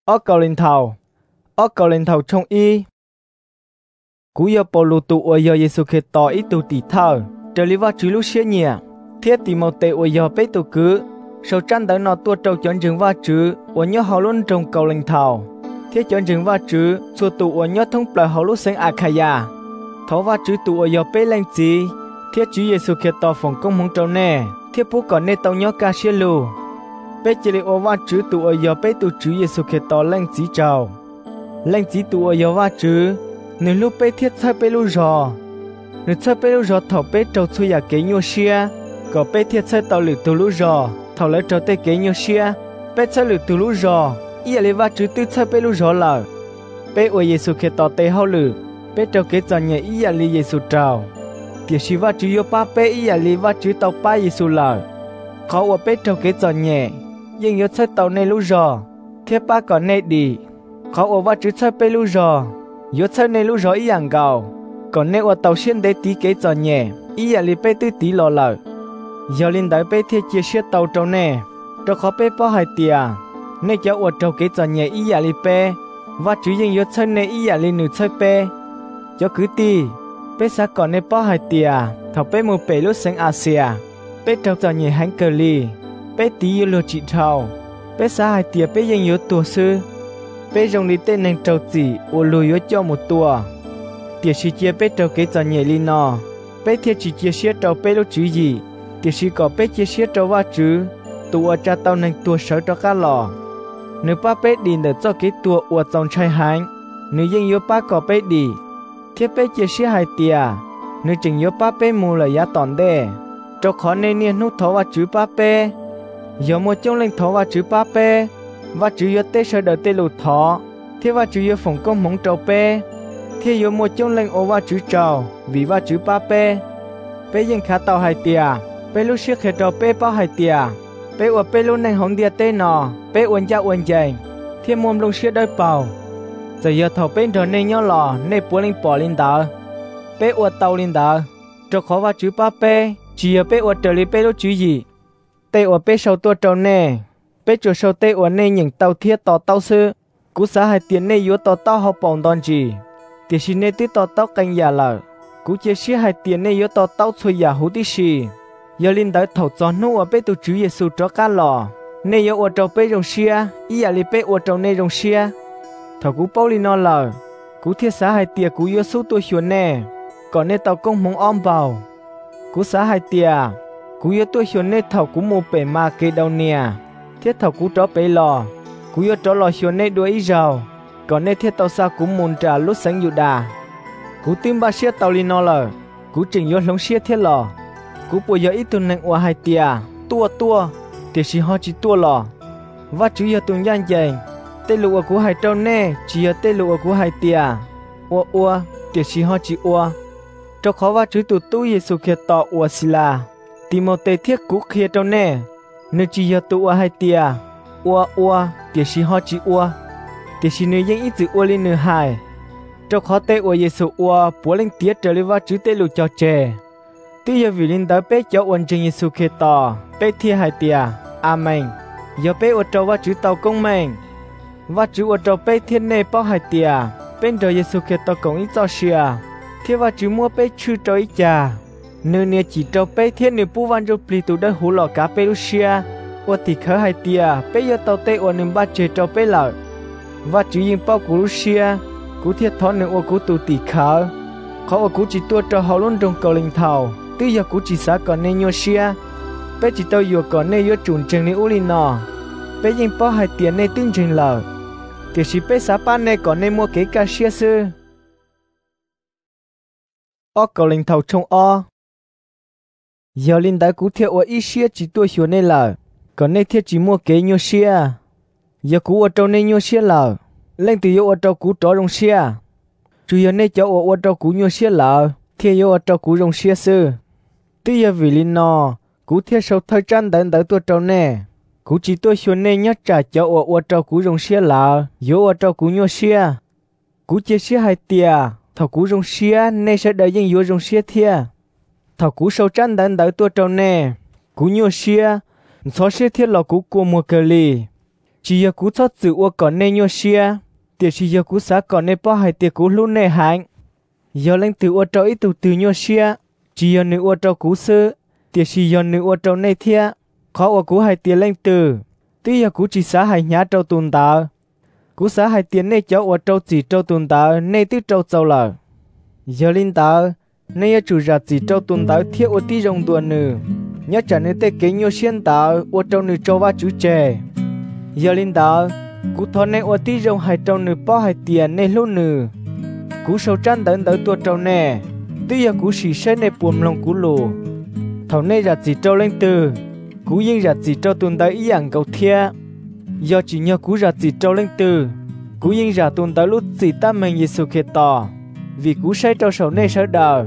ở cầu lên thầu trong y cú giờ bỏ lụt tụ ở giờ Giêsu Kitô ít tụ tỷ thờ trở lý vào chữ lúc xưa nhỉ thiết tỷ một tệ ở giờ bé tụ cứ sau tranh tới nó tua trâu chọn trường va chữ ở nhớ họ luôn trong cầu lên thầu thiết chọn trường va chữ xua tụ ở nhớ thông bờ họ lúc sinh Akaya thấu va chữ tụ ở giờ bé lên gì thiết chữ Giêsu Kitô phòng công mong trâu nè thiết bố còn nè tàu nhớ ca xia lù bé chỉ ở va chữ tụ ở giờ bé tụ chữ Giêsu Kitô lên gì trâu lên gì tụ ở giờ va chữ nếu lúc bé thiết sai bé lúc rò nếu sai bé lúc rò thầu bé trâu xuôi nhà kế nhau xia có bé thiết sai tàu lử từ lúc rò thầu lấy trâu tê kế nhau xia bé sai lử từ lúc rò ý là va chữ tư sai bé lúc rò lờ bé ở Giêsu Kitô tê hậu lử bé trâu kế cho nhẹ ý là Giêsu trâu tiệt sĩ va chữ yo ba bé ý là va chữ tàu ba Giêsu lờ khó ở bé trâu kế cho nhẹ nhưng yo sai tàu này lúc rò thiết ba còn này đi khó ở va chữ sai bé lúc rò yo chơi này lúc rõ ý dạng gạo còn nếu ở tàu xuyên để tí kế cho nhẹ ý là bé tư tí lò lợ giờ linh đại bé thiết chia sẻ tàu trâu nè cho khó bé bỏ hai tia nên cháu ở trâu kế cho nhẹ ý là bé và chủ nhân yo chơi này ý là nữ chơi bé cho cứ ti bé sẽ còn nên bỏ hai tia thầu bé mua bé lúc sinh Asia bé trâu cho nhẹ hắn cờ li bé tí yo lừa chị trâu bé sẽ hai tia bé nhân yo tua sư bé rong đi tên nàng trâu chỉ ô lùi cho một tua tiệt sĩ chia bé trâu kế cho nhẹ li nọ bé thiệt chỉ chia sẻ trâu bé lúc chữ gì tiệt sĩ có bé chia sẻ trâu va chữ tua cha tao nàng tua sợ cho cá lò nếu ba bé đi để cho cái tua uo trong chai hang nếu dân yếu ba có bé đi thiết bé chia sẻ hai tia nếu chừng yếu ba bé mua là giá tòn đê cho khó nên niên nút thấu va chữ ba bé giờ một trong lên thấu va chữ ba bé và chữ yếu tê sợ đợi tê lụt thọ thế và chữ yếu phòng công mong trâu pe thế yếu một trong lên ô và chữ trâu vì và chữ ba pe pe dân khá tàu hai tia pe lúc xưa khởi trâu pe bao hai tia pe uo pe lúc này hồng địa tê nọ pe uốn cha uốn dày thế mồm lúc xưa đôi bào giờ giờ thầu pe rồi nên nhớ lò nên bùa lên bỏ lên đỡ pe uo tàu lên đỡ cho khó và chữ ba pe chỉ ở pe uo trở lên pe lúc chữ gì tê uo pe sau tua trâu nè bé chủ sâu tê uốn này những tàu thiết tàu tàu sư cú xã hai tiền này yếu tàu tàu học bổng đòn gì tiền xin này tí tàu tàu canh già lợ cú chia sẻ hai tiền này yếu tàu tàu xuôi già hú tí xì giờ linh tới thầu gió nô ở bé tu chữ Giêsu cho cá lò này yếu ở trâu bé rồng xia ý là li bé ở trâu này rồng xia thầu cú bao li nó lợ cú thiết xã hai tiền cú yếu số tuổi xuân nè còn này tàu công mong om vào cú xã hai tiền cú yếu tuổi xuân nè thầu cú mua bể mà cây đầu nè thiết thầu cú chó bé lò cú yo chó lò xuân này đuôi rào còn này thiết tàu xa cú mồn trà lúc sáng đà cú tim ba xia tàu li nó lờ cú chỉnh yo lông xia thiết lò cú bùi yo ít tuần neng oa hai tia tua tiệt sĩ ho chỉ tua lò và chú yo tuần gian dày tê lụa cú hai trâu nè chỉ yo tê lụa cú hai tia oa tiệt sĩ ho chỉ oa cho khó và chú tu Giêsu Kitô oa sila Timôthê thiết cú kia trâu nè nếu chỉ có tụ hai tia, tiệt sĩ họ chỉ tiệt sĩ nếu những ít chữ lên nửa hai, cho khó tê Giêsu bố lên tiết trở lại vào chữ tê lù cho trẻ, tuy giờ vì linh tới bé cho ôn trên Giêsu Kitô, bé thi hai tia, amen, giờ bé ở trâu vào chữ tàu công mình, và chữ ở trâu bé thiên này bao hai tia, bên trời Giêsu Kitô cũng ít cho xia, thế và chữ mua bé chữ cho ít cha. Nếu nè chỉ trâu bé thiên nếu bù văn cho pli tụ đã hú lò cá bé Lucia, ô thì khởi hai tia bé giờ tàu tê ô nên ba chơi trâu bé lợ, và chỉ riêng bao của Lucia, cú thiết thọ nên ô cú tụ tỉ khởi, khó ô cú chỉ tua trâu hậu luôn trong cầu linh thầu, từ giờ cú chỉ xả còn nên nhô xia, bé chỉ tàu vừa còn nên nhô chuẩn chừng nên uli nọ, bé riêng bao hai tia nên tương chừng lợ, thì chỉ bé xả ban nên còn nên mua cái cá xia sư, ô cầu linh thầu trong ô giờ linh đại cú thiệt ở Asia chỉ tuổi xuân này là còn này thiệt chỉ mua cái nhiều xia giờ cú ở trong này nhiều xia là lên từ yêu ở trong cú trò rong xia chủ yếu này cháu ở trong cú nhiều xia là thiệt yêu ở trong cú rong xia sư tuy giờ vì linh nọ cú thiệt sau thời gian đến tới tuổi trong này cú chỉ tuổi xuân này nhớ trả cháu ở trong cú rong xia là yêu ở trong cú nhiều xia cú chia xia hai tia thầu cú rong xia này sẽ đợi những yêu rong xia thiệt thầu cú sâu tranh đến tới tua trâu nè cú nhiều xia xóa xia thiết là cú mua cờ lì chỉ giờ cú thoát chữ ua còn nên nhua xia tiệt chỉ giờ cú xá còn nên bỏ hai tiệt cú luôn nè hạnh giờ lên từ ua trâu ít từ nhua xia chỉ giờ nữ ua trâu cú sư tiệt chỉ giờ nữ ua trâu nè thia khó ua cú hai tiệt lên từ tí giờ cú chỉ xá hai nhá trâu tuần tờ cú xá hai tiệt nè cháu ua trâu chỉ trâu tuần tờ nè tí trâu châu lờ giờ linh tờ nè chủ ra chỉ trâu tuần tờ thiết ua tí rong tuần nữ nhớ trả nên tê kế nhua xiên tờ ua trâu nữ trâu va chữ chè giờ linh tờ cú thọ nè ua tí rong hai trâu nữ bỏ hai tiền nè luôn nữ cú sâu trăn đỡ đỡ tua trâu nè tí giờ cú xì xe nè buồm lòng cú lù thầu nè ra chỉ trâu lên từ cú yên ra chỉ trâu tuần tới ý ảnh cầu thia giờ chỉ nhớ cú ra chỉ trâu lên từ cú yên ra tuần tới lúc chỉ ta mình Giêsu khế tỏ vì cú say trâu sầu nè sợ đờ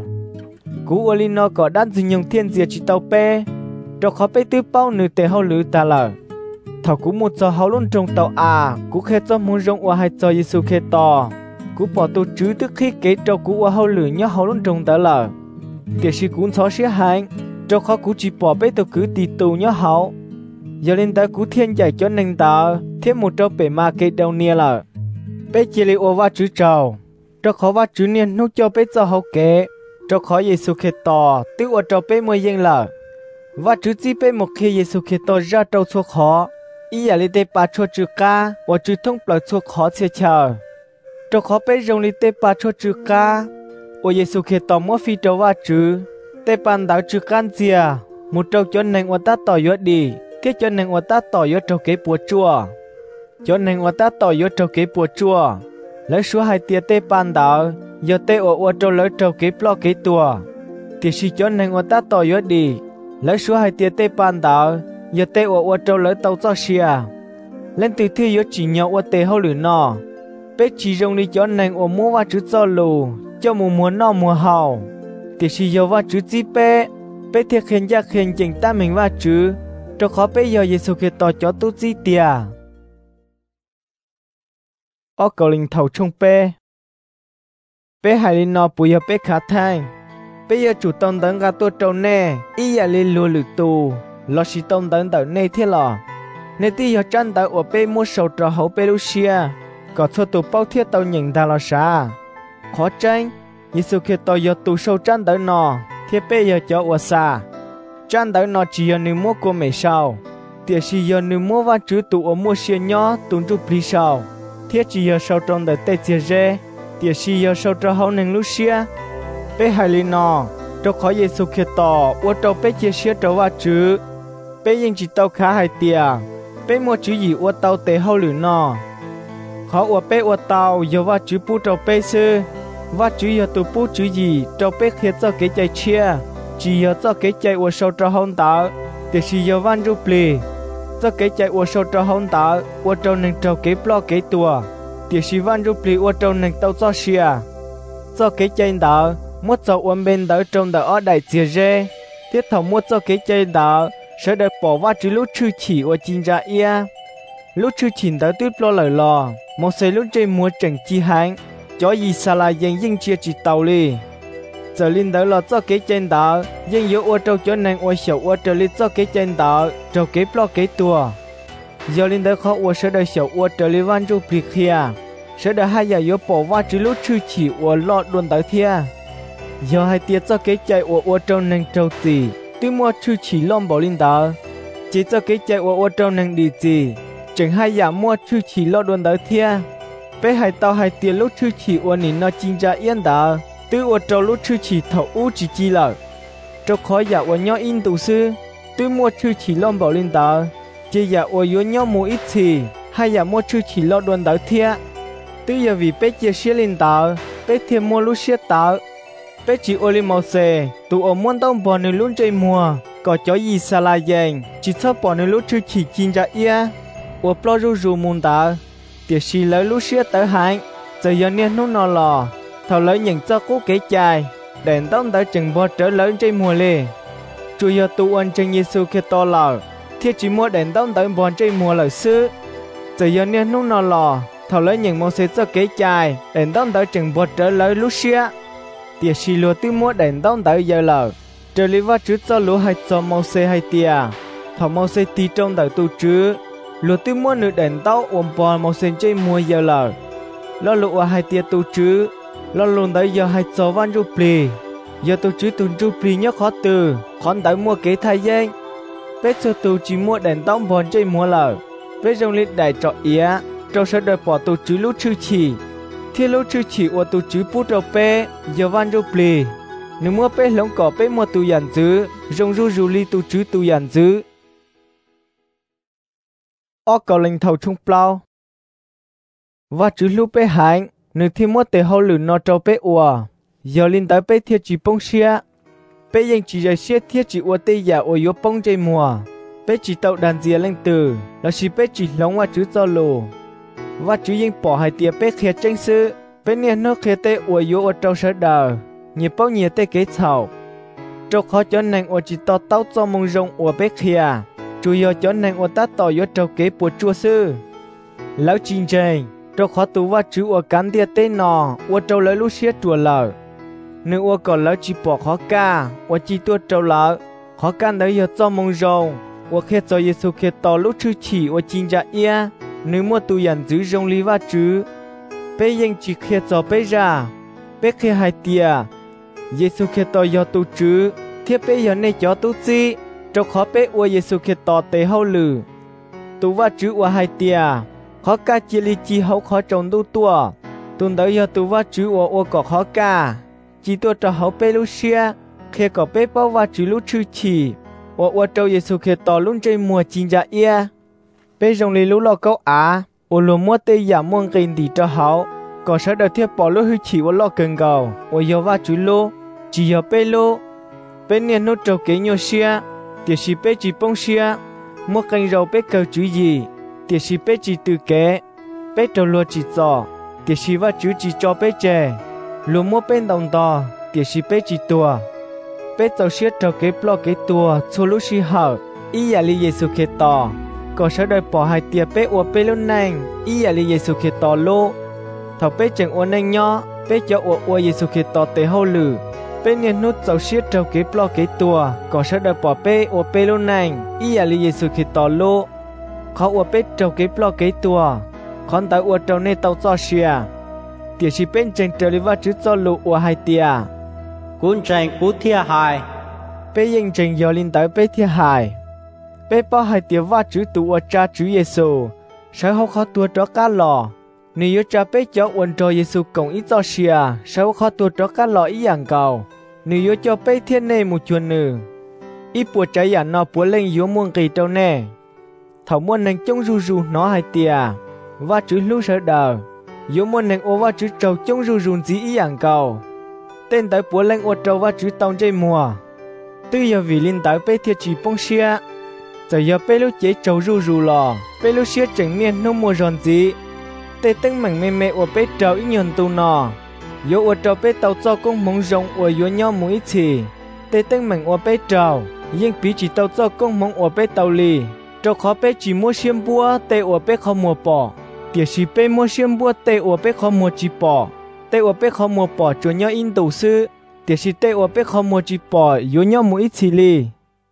cú Olino có đan gì nhung thiên diệt chỉ tàu pe trâu khó pe tư bao nữ tề hậu lử ta lờ thầu cú một giờ hậu luôn trồng tàu cú khế cho muốn rong qua hai giờ Giêsu khế tỏ cú bỏ tu chứ tức khi kế trâu cú qua hậu lử nhớ hậu luôn trồng ta lờ tiệt sĩ cú xó xía hành trâu khó cú chỉ bỏ pe tàu cứ tì tù nhớ hậu giờ lên tới cú thiên giải cho nên tờ thêm một trâu bể ma cây đầu nia lờ pe chỉ li ô va chữ trâu khó va chữ niên nô cho pe cho hậu kế trâu khó Giêsu khế tỏ tự ô trâu pe mười yên lờ va chữ chỉ pe một khi Giêsu khế tỏ ra trâu chua khó ý giả li tê pa chua chữ ca và chữ thông bờ chua khó chia chờ trâu khó pe rong li tê pa chua chữ ca ô Giêsu khế tỏ mua phi trâu va chữ tê pan đảo chữ can chia một trâu cho nên ô ta tỏ yếu đi cái cho nên ô ta tỏ yếu trâu kế bùa chua cho nên ô ta tỏ yếu trâu kế bùa chua lấy số hai tia tê pan đảo giờ tê ô trâu lấy trâu kế plo kế tua thì chỉ cho nên ô ta tỏ yếu đi lấy số hai tia tê pan đảo giờ tê ô trâu lấy tàu cho xia lên từ thi yếu chỉ nhau ô tê hậu lử nọ bé chỉ rong đi cho nên ô mua va chữ cho lù cho mùa muốn nọ mùa hậu thì chỉ giờ va chữ chỉ bé thiệt khen ra khen chỉnh ta mình va chữ cho khó bé giờ Giêsu khế tỏ cho tu chi tia ở cầu linh thầu trong bé hai linh nọ bùi giờ bé khá thang bé giờ chủ tông tấn gà tua trâu nè ý giờ linh lùa lử tù lo xí tông tấn tờ nè thế lò nè tí giờ chân tờ ở bé mua sầu trò hậu bé Lucia có thua tù bao thiết tàu nhìn ta lo xa khó tranh Giêsu khế tỏ giờ tù sầu chân tờ nọ thiết bé giờ cho ở xa chân tờ nọ chỉ giờ nữ mua của mẹ sao tiệt chỉ giờ nữ mua va chữ tù ở mua xe nhỏ tù chụp đi sao thiết chỉ giờ sau trong đời tết chia rẽ tiệt chỉ giờ sau trong hậu nền Lucia bé hai linh nọ trâu khó Giêsu khế tỏ ô trâu bé chia sẻ trâu va chữ bé yên chỉ tàu khá hai tia bé mua chữ gì ô tàu tê hậu lử nọ khó ô bé ô tàu giờ va chữ pu trâu bé sư va chữ giờ tụ pu chữ gì trâu bé khế cho cái chạy chia chỉ giờ cho cái chạy ô sau trong hậu tàu tiệt chỉ giờ van rúp lì cho cái chạy ô sau trong hậu tàu ô trâu nền trâu cái plo cái tua tiệt chỉ van rúp lì ô trâu nền tàu cho xia cho cái chạy tàu một cho ôm bên đỡ trong đỡ ở đại chia rẽ thiết thầu một cho cái chạy đỡ sẽ được bỏ va chữ lúc chữ chỉ ở chính ra ia lúc chữ chỉ đỡ tuyết lo lời lò một xe lúc trên mua chẳng chi hang cho gì xa là dân dân chia chỉ tàu li giờ linh đỡ lo cho cái chạy đỡ dân yếu ở trong chỗ này ở sầu ở trở li cho cái chạy đỡ trong cái lo cái tua giờ linh đỡ khó ở sẽ được sầu ở trở li van chu kia sẽ được hai giờ yếu bỏ va chữ lúc chữ chỉ ở lo luôn đỡ thia giờ hai tia cho cái chạy ở trong nền trâu gì tuy mua chữ chỉ lom bảo linh đỡ chỉ cho cái chạy ở trong nền đi gì chẳng hai giờ mua chữ chỉ lo luôn đỡ thia bé hai tao hai tia lúc chữ chỉ ở nền nó chính ra yên đỡ từ ở trong lúc chữ chỉ thầu u chỉ chi lợ cho khó giờ ở nhau in tụ sư tuy mua chữ chỉ lom bảo linh đỡ chỉ giờ ở yếu nhau mua ít gì hai giờ mua chữ chỉ lo luôn đỡ thia từ giờ vì bé chia sẻ linh đỡ bé thêm mua lúc sẻ đỡ bé chỉ ô li màu xe tụ ở muôn đông bỏ nơi luôn chơi mùa có chó gì xa la dành chỉ sắp bỏ nơi lúc chưa chỉ chín ra ia ở plo ru môn ta tiệt xì lấy lúc xưa tới hạng giờ giờ niên nó nọ lò thầu lấy những cho cố kế chài đèn đông tới chừng bỏ trở lớn chơi mùa lê chủ giờ tụ ân chân Giêsu khế to lò thiết chỉ mua đèn đông tới bỏ chơi mùa lời xứ giờ giờ niên nó nọ lò thầu lấy những màu xe cho kế chài đèn đông tới chừng bỏ trở lớn lúc xưa tiệt xì lúa tư mua đèn đông tới giờ lờ trở lý va chữ cho lúa hay cho màu xe hay tia thọ màu xe tí trong tới tu chữ lúa tư mua nửa đèn tao ôm bò màu xanh chơi mua giờ lờ lo lúa hai tia tu chứ lo luôn tới giờ hai cháu văn ru pli giờ tu chứ tu ru pli nhớ khó từ khón tới mua kế thay gian bé cho tu chỉ mua đèn tao bò chơi mua lờ bé trong lịch đại trọ ý trâu sẽ đợi bỏ tu chứ lúc chữ chỉ thiên lúc chữ chỉ của tu chứ bút trâu bé giờ văn ru pli nếu mua bé lông cỏ bé mua tu dàn dữ rong ru ru li tu chứ tu dàn dữ ở cầu linh thầu trung plau và chứ lúc bé hành nửa thiên mua tề hậu lử nó trâu bé ua giờ linh tới bé thiệt chỉ bông xia béยังchỉ dạy xia thiệt chỉ ua tây giả ua yếu bông chơi mùa bé chỉ tàu đàn dìa lên từ là chỉ bé chỉ lóng và chứ cho lù và chứยังbỏ hai tia bé khía tranh sư bé niên nó khía tê ua yếu ua trâu sở đờ nhiều bao nhiêu tê kế chảo trâu khó cho nàng ua chỉ to tao cho mông rồng ua bé khía chủ yếu cho nàng ua ta tỏ yếu trâu kế bùa chua sư lão trình trình trâu khó tú và chứ ua cán tia tê nò ua trâu lấy lúc xía chùa lở nếu ua còn lão chỉ bỏ khó ca ua chỉ tua trâu lở khó can đấy yếu cho mông rồng ua khía cho Giêsu khía tỏ lúc chư chỉ ua trình ra ia nếu mua tu dàn giữ rồng lý và chứ béยังchỉ khía cho bé ra bé khía hai tia Giêsu khía tỏ yếu tu chứ thiết bé yếu này cho tu chi trâu khó bé ua Giêsu khía tỏ tế hậu lử tu và chứ ua hai tia khó ca chia li chi hậu khó trồng tu tua tuần tới giờ tu và chứ ua có khó ca chỉ tua cho hậu bé lu xia khi có bé bao và chứ lu chư chỉ ua trâu Giêsu khi tỏ luôn chơi mùa chín dạ ia bé rồng li lu lo câu á ua lu mua tây giả muôn kinh thì cho hậu có sẽ đầu thiết bỏ lu hư chỉ ua lo cần cầu ua giờ và chứ lu chỉ giờ bé lu bé niên nốt trâu kế nhiều xia tiệt sĩ bé chỉ bông xia mua canh rau bé cầu chứ gì tiệt sĩ bé chỉ từ kế bé trâu lúa chỉ giò tiệt sĩ và chú chỉ cho bé chè lúa mua bên đồng to tiệt sĩ bé chỉ tua bé tàu xiết trâu kế plo kế tua cho lúc xí hở ý giả li Giêsu kế tỏ có sẽ đợi bỏ hai tiệt bé ua bé luôn nành ý giả li Giêsu kế tỏ lô thầu bé chẳng ua nành nhỏ bé cho ua Giêsu kế tỏ tế hậu lử bé niên nút tàu xiết trâu kế plo kế tua có sẽ đợi bỏ bé ua bé luôn nành ý giả li Giêsu kế tỏ lô khó ua bé trâu kế plo kế tua khón tới ua trâu nê tàu cho xìa tiệt sĩ bên trên trâu li va chứ cho lụ ua hai tia cuốn tranh cú thia hài bé yên trình giờ linh tới bé thia hài bé bao hai tia va chứ tụ ua cha chứ Giêsu sao không khó tua cho cá lò nếu cha bé cho uốn cho Giêsu cộng ít cho xìa sao khó tua cho cá lò ý dạng cầu nếu cho bé thiên nê một chuồn nử ít bùa trái giả nó bùa lên yếu muôn kỳ trâu nè thảo muôn nành chống ru ru nó hai tia và chữ lưu sợ đờ yếu muôn nành ô và chữ trâu chống ru ru gì ý dạng cầu tên tới bùa lên ô trâu và chữ tông chơi mùa từ giờ vì linh tới bé thiệt chỉ bông xia giờ giờ bé lúc chế trâu ru ru lò bé lúc xia chẳng miên nông mùa giòn gì tê tăng mảnh mê mê ô bé trâu ý nhon tu nò yếu ô trâu bé tàu cho công mông rồng ô yếu nhau mũi chỉ tê tăng mảnh ô bé trâu nhưng bí chỉ tàu cho công mông ô bé tàu lì trâu khó bé chỉ mua xiêm búa tê ô bé không mua bỏ tiệt sĩ bé mua xiêm búa tê ô bé không mua chỉ bỏ tê ô bé không mua bỏ cho nhau in đầu sư tiệt sĩ tê ô bé không mua chỉ bỏ yếu nhau mũi chỉ lì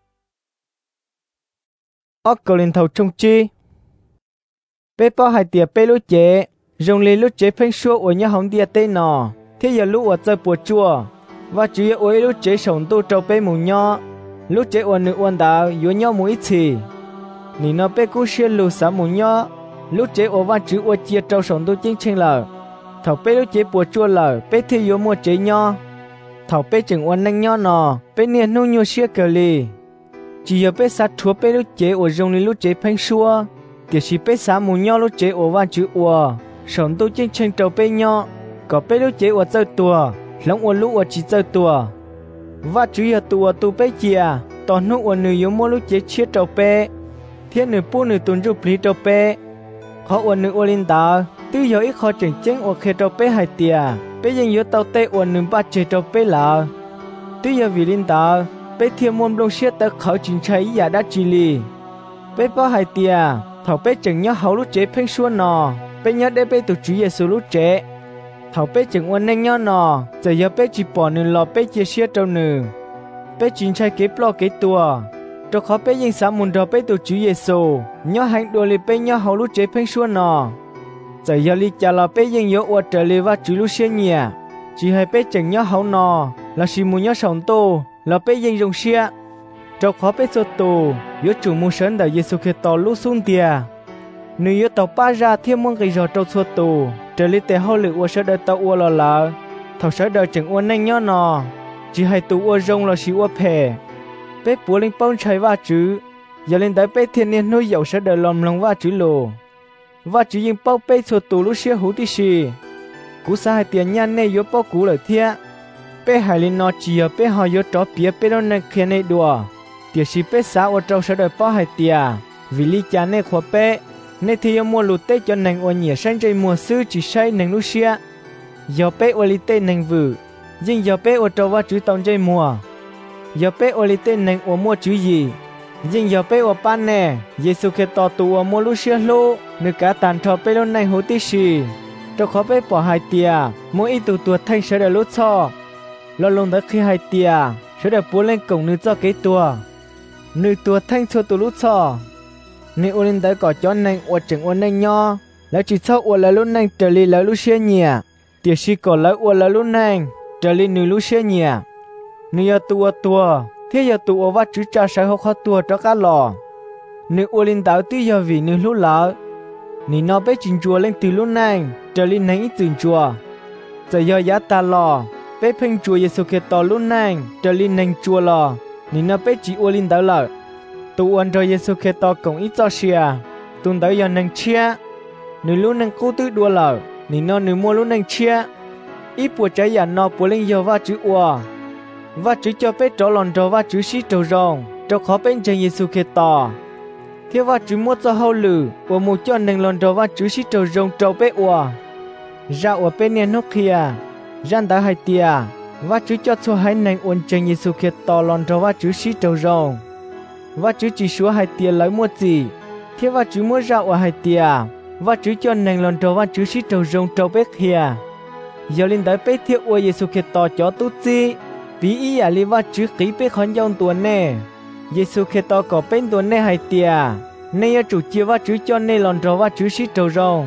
ở cầu lên thầu trông chi bé bao hai tiệt bé lúc chế rồng lì lúc chế phanh xua ở nhau hóng tiệt tê nò thế giờ lúc ở chơi bùa chua và chỉ ở lúc chế sống tu trâu bé mù nho lúc chế ở nữ ôn đào yếu nhau mũi chỉ nị nó bé cú xuyên lù xả mù nho lúc chế ở văn chữ ở chia trâu sống tu chính chính lờ thầu bé lúc chế bùa chua lờ bé thì yếu mua chế nho thầu bé chừng ôn nanh nho nò bé niên nung nhiều xia cờ lì chỉ giờ bé sát chúa bé lúc chế ở rồng lì lúc chế phanh xua tiệt sĩ bé xả mù nho lúc chế ở văn chữ ở sống tu chính chính trâu bé nho có bé lúc chế ở chơi tua lóng ở lúc ở chỉ chơi tua và chữ giờ tua tu bé chia toàn lúc ở nữ yếu mua lúc chế chia trâu bé thiên nữ pu nữ tuần rụp lý trâu bé khó ở nữ ở linh tàu tư giờ ít khó chỉnh chén ở khi trâu bé hai tia béยังyếu tàu tê ở nữ ba chế trâu bé là tư giờ vì linh tàu bé thiên môn đông xia tới khó chỉnh cháy giả đã chỉ lì bé bao hai tia thảo bé chừng nhớ hậu lúc chế phanh xuân nò bé nhớ để bé tụ chú Giêsu lúc chế thảo bé chừng ôn nhanh nhớ nò giờ bé chỉ bỏ nữ lò bé chia xia trâu nữ bé chỉnh cháy kế plo kế tua cho khó bé yên sáng muốn đó bé tổ Chúa Giêsu nhớ hành đùa li bé nhớ hậu lúc chế phanh xua nọ giờ giờ li cha là bé yên nhớ ở trở li và Chúa lúc xe nhẹ chỉ hay bé chẳng nhớ hậu nọ là chỉ muốn nhớ sống tô là bé yên dùng xe cho khó bé số tô nhớ chủ muốn sớm đời Giêsu Kitô lúc xuống tia nếu nhớ tàu ba ra thêm mong cái giò trâu số tô trở li té hậu lự ở sẽ đợi tàu ở là thầu sẽ đợi chẳng ở nhanh nhớ nọ chỉ hay tụ ở rong là chỉ ở phe bé bố linh bông trái va chữ giờ lên tới bé thiên niên nuôi dầu sẽ đợi lòng lòng va chữ lồ va chữ yên bao bé số tụ lúc xưa hú tí xì cú sa hai tiền nhăn này yếu bao cú lời thia bé hai lên nó chỉ ở bé họ yếu chó bía bé nó nên khen này đùa tiệt xì bé xã ở trâu sẽ đợi bao hai tiền vì lý cha này khó bé nên thì mua lụt tết cho nàng ở nhẹ sang chơi mùa xưa chỉ say nàng lúc xưa giờ bé ở lý tết nàng vử nhưng giờ bé ở trâu va chữ tông chơi mùa giờ bé ở lý tên nàng ở mua chữ gì nhưng giờ bé ở ban nè Giêsu Kitô tụ ở mua lúc xưa lô nữ cả tàn thọ bé lúc này hối tí xì cho khó bé bỏ hai tia mỗi ít tụ tuột thanh sẽ được lút cho lo lông tới khi hai tia sẽ được bố lên cổng nữ cho cái tua nữ tuột thanh cho tụ lút cho nữ ô lên tới cỏ chó nàng ở chừng ô nàng nho lại chỉ sau ở là lúc nàng trở đi là lúc xưa nhẹ tiệt si cỏ lại ở là lúc nàng trở đi nữ lúc xưa nhẹ nữ giờ tua thế giờ tụ ở vắt chữ cha sai học khó tua cho cá lò nữ ô linh đạo tuy giờ vì nữ lúc lỡ nữ nó bé chỉnh chùa lên từ lúc này trở lên nãy từ chùa giờ giờ giá ta lò bé phênh chùa Giêsu Kitô lúc này trở lên nãy chùa lò nữ nó bé chỉ ô linh đạo lỡ tụ ơn rồi Giêsu Kitô cũng ít cho xia tuần tới giờ nãy chia nữ lúc nãy cố tự đua lỡ nữ nó nữ mua lúc nãy chia ít bùa trái giả nó bùa lên giờ vắt chữ ua và chữ cho bé trò lòn trò và chữ xí trâu rong trò khó bên chân Giêsu Kitô thế và chữ mua cho hậu lử và một cho nâng lòn trò và chữ xí trâu rong trâu bé ua ra ở bên nhà nóc kia ran đã hai tia và chữ cho hai nâng ôn chân Giêsu Kitô lòn trò và chữ xí trâu rong và chữ chỉ số hai tia lấy mua gì thế và chữ mua ra ở hai tia và chữ cho nâng lòn trò và chữ xí trâu rong trâu bé kia giờ lên tới bé thiệt ua Giêsu Kitô cho tu chi vì ý à li va chữ kỹ bé khẩn dòng tuần nè Giêsu Kitô có bên tuần nè hai tia nên chủ chia va chữ cho nên lòn trò va chữ xí trâu rong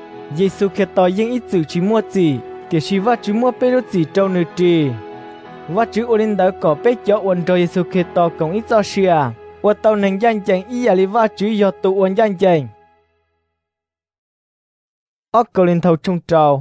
Giêsu Kitô yên ít chữ chỉ mua gì thì chỉ va chữ mua bé lúc gì trâu nữ trì va chữ ô linh đã có bé cho ôn trò Giêsu Kitô cũng ít cho xia và tàu nền danh chẳng ý à li va chữ do tụ ôn danh chẳng ốc cầu lên thầu trung trào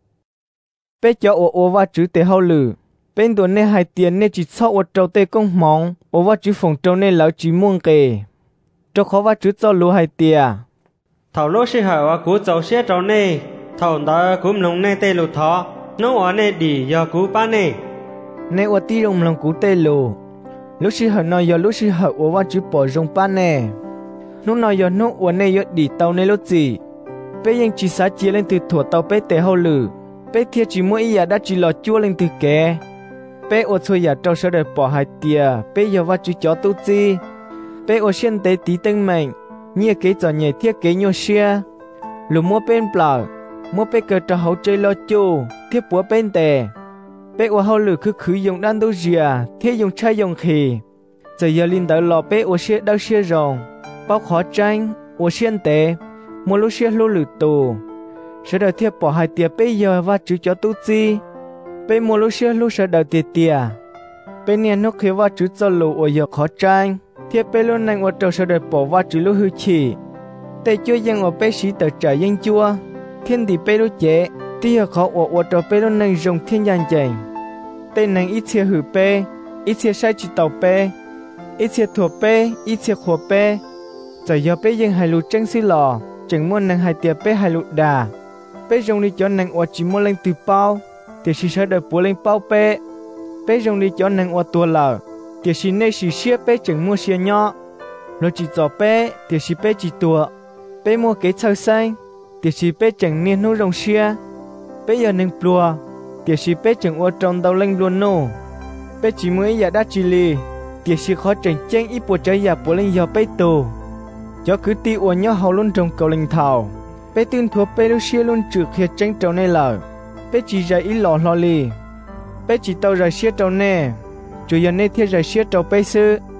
bé cho ô va chữ tế hậu lử bên tuần này hai tiền nên chỉ sau ở trâu tê công mong ở vắt chữ phòng trâu nên lão chỉ muôn kề trâu khó vắt chữ cho lúa hai tiền thầu lúc xí hỏi và cú cháu xí trâu này thầu đó cũng lồng này tê lụt thọ nó ở này đi giờ cú ba này nên ở tí đồng lòng cú tê lù lúc xí hỏi nói giờ lúc xí hỏi ở vắt chữ bỏ rong ba này nó nói giờ nó ở này giờ đi tàu này lúc gì béยังchỉ xả chia lên từ thủa tàu bé tê hậu lử bé thiệt chỉ mỗi giờ đã chỉ lọt chua lên từ kè bé ở thôi giờ trâu sẽ được bỏ hai tia bé giờ vắt chữ chó tu chi bé ở xuyên tế tí tên mình như cái trò nhảy thiết kế nhau xe lù mua bên bờ mua bé cờ trò hậu chơi lo chu thiết búa bên tè bé ở hậu lử cứ dùng đan đâu rìa thiết dùng chai dùng khỉ giờ giờ linh đỡ lò bé ở xe đau xe rồng bao khó tranh ở xuyên tế mua lúc xe lô lử tù sẽ được thiết bỏ hai tia bé giờ vắt chữ chó tu chi bé mua lúc xưa lúc sẽ đầu tiệt tiệt bé nhà nó khi va chữ cho lù ở giờ khó tranh thiết bé lúc này ở trâu sẽ được bỏ va chữ lúc hư chỉ tê chưa dân ở bé sĩ tờ trả dân chua thiên thì bé lúc chế thì khó ở trâu bé lúc này dùng thiên giang chành tê này ít xe hư bé ít xe sai chỉ tàu bé ít xe thuộc bé ít xe khổ bé giờ giờ bé dân hai lù tranh xí lò chẳng muốn năng hai tiệt bé hai lù đà bé dùng đi cho năng ở chỉ muốn lên từ bao thì sẽ được bố lên bao bé bé dùng đi cho nàng ở tua lờ thì chỉ nên chỉ xia bé chẳng mua xia nhỏ rồi chỉ cho bé thì chỉ bé chỉ tua bé mua cái thau xanh thì chỉ bé chẳng nên nô rong xia bé giờ nàng plua thì chỉ bé chẳng ở trong đầu lên luôn nô bé chỉ mới giờ đã chỉ li thì chỉ khó chẳng chen ít bộ trái giờ bố lên giờ bé tù cho cứ ti ở nhỏ hậu luôn trong cầu linh thảo bé tin thua bé lúc xia luôn trừ khi tranh trâu này lờ bé chỉ ra ít lò lò li bé chỉ tàu ra xia trâu nè chủ nhân này thiết ra xia trâu bé sư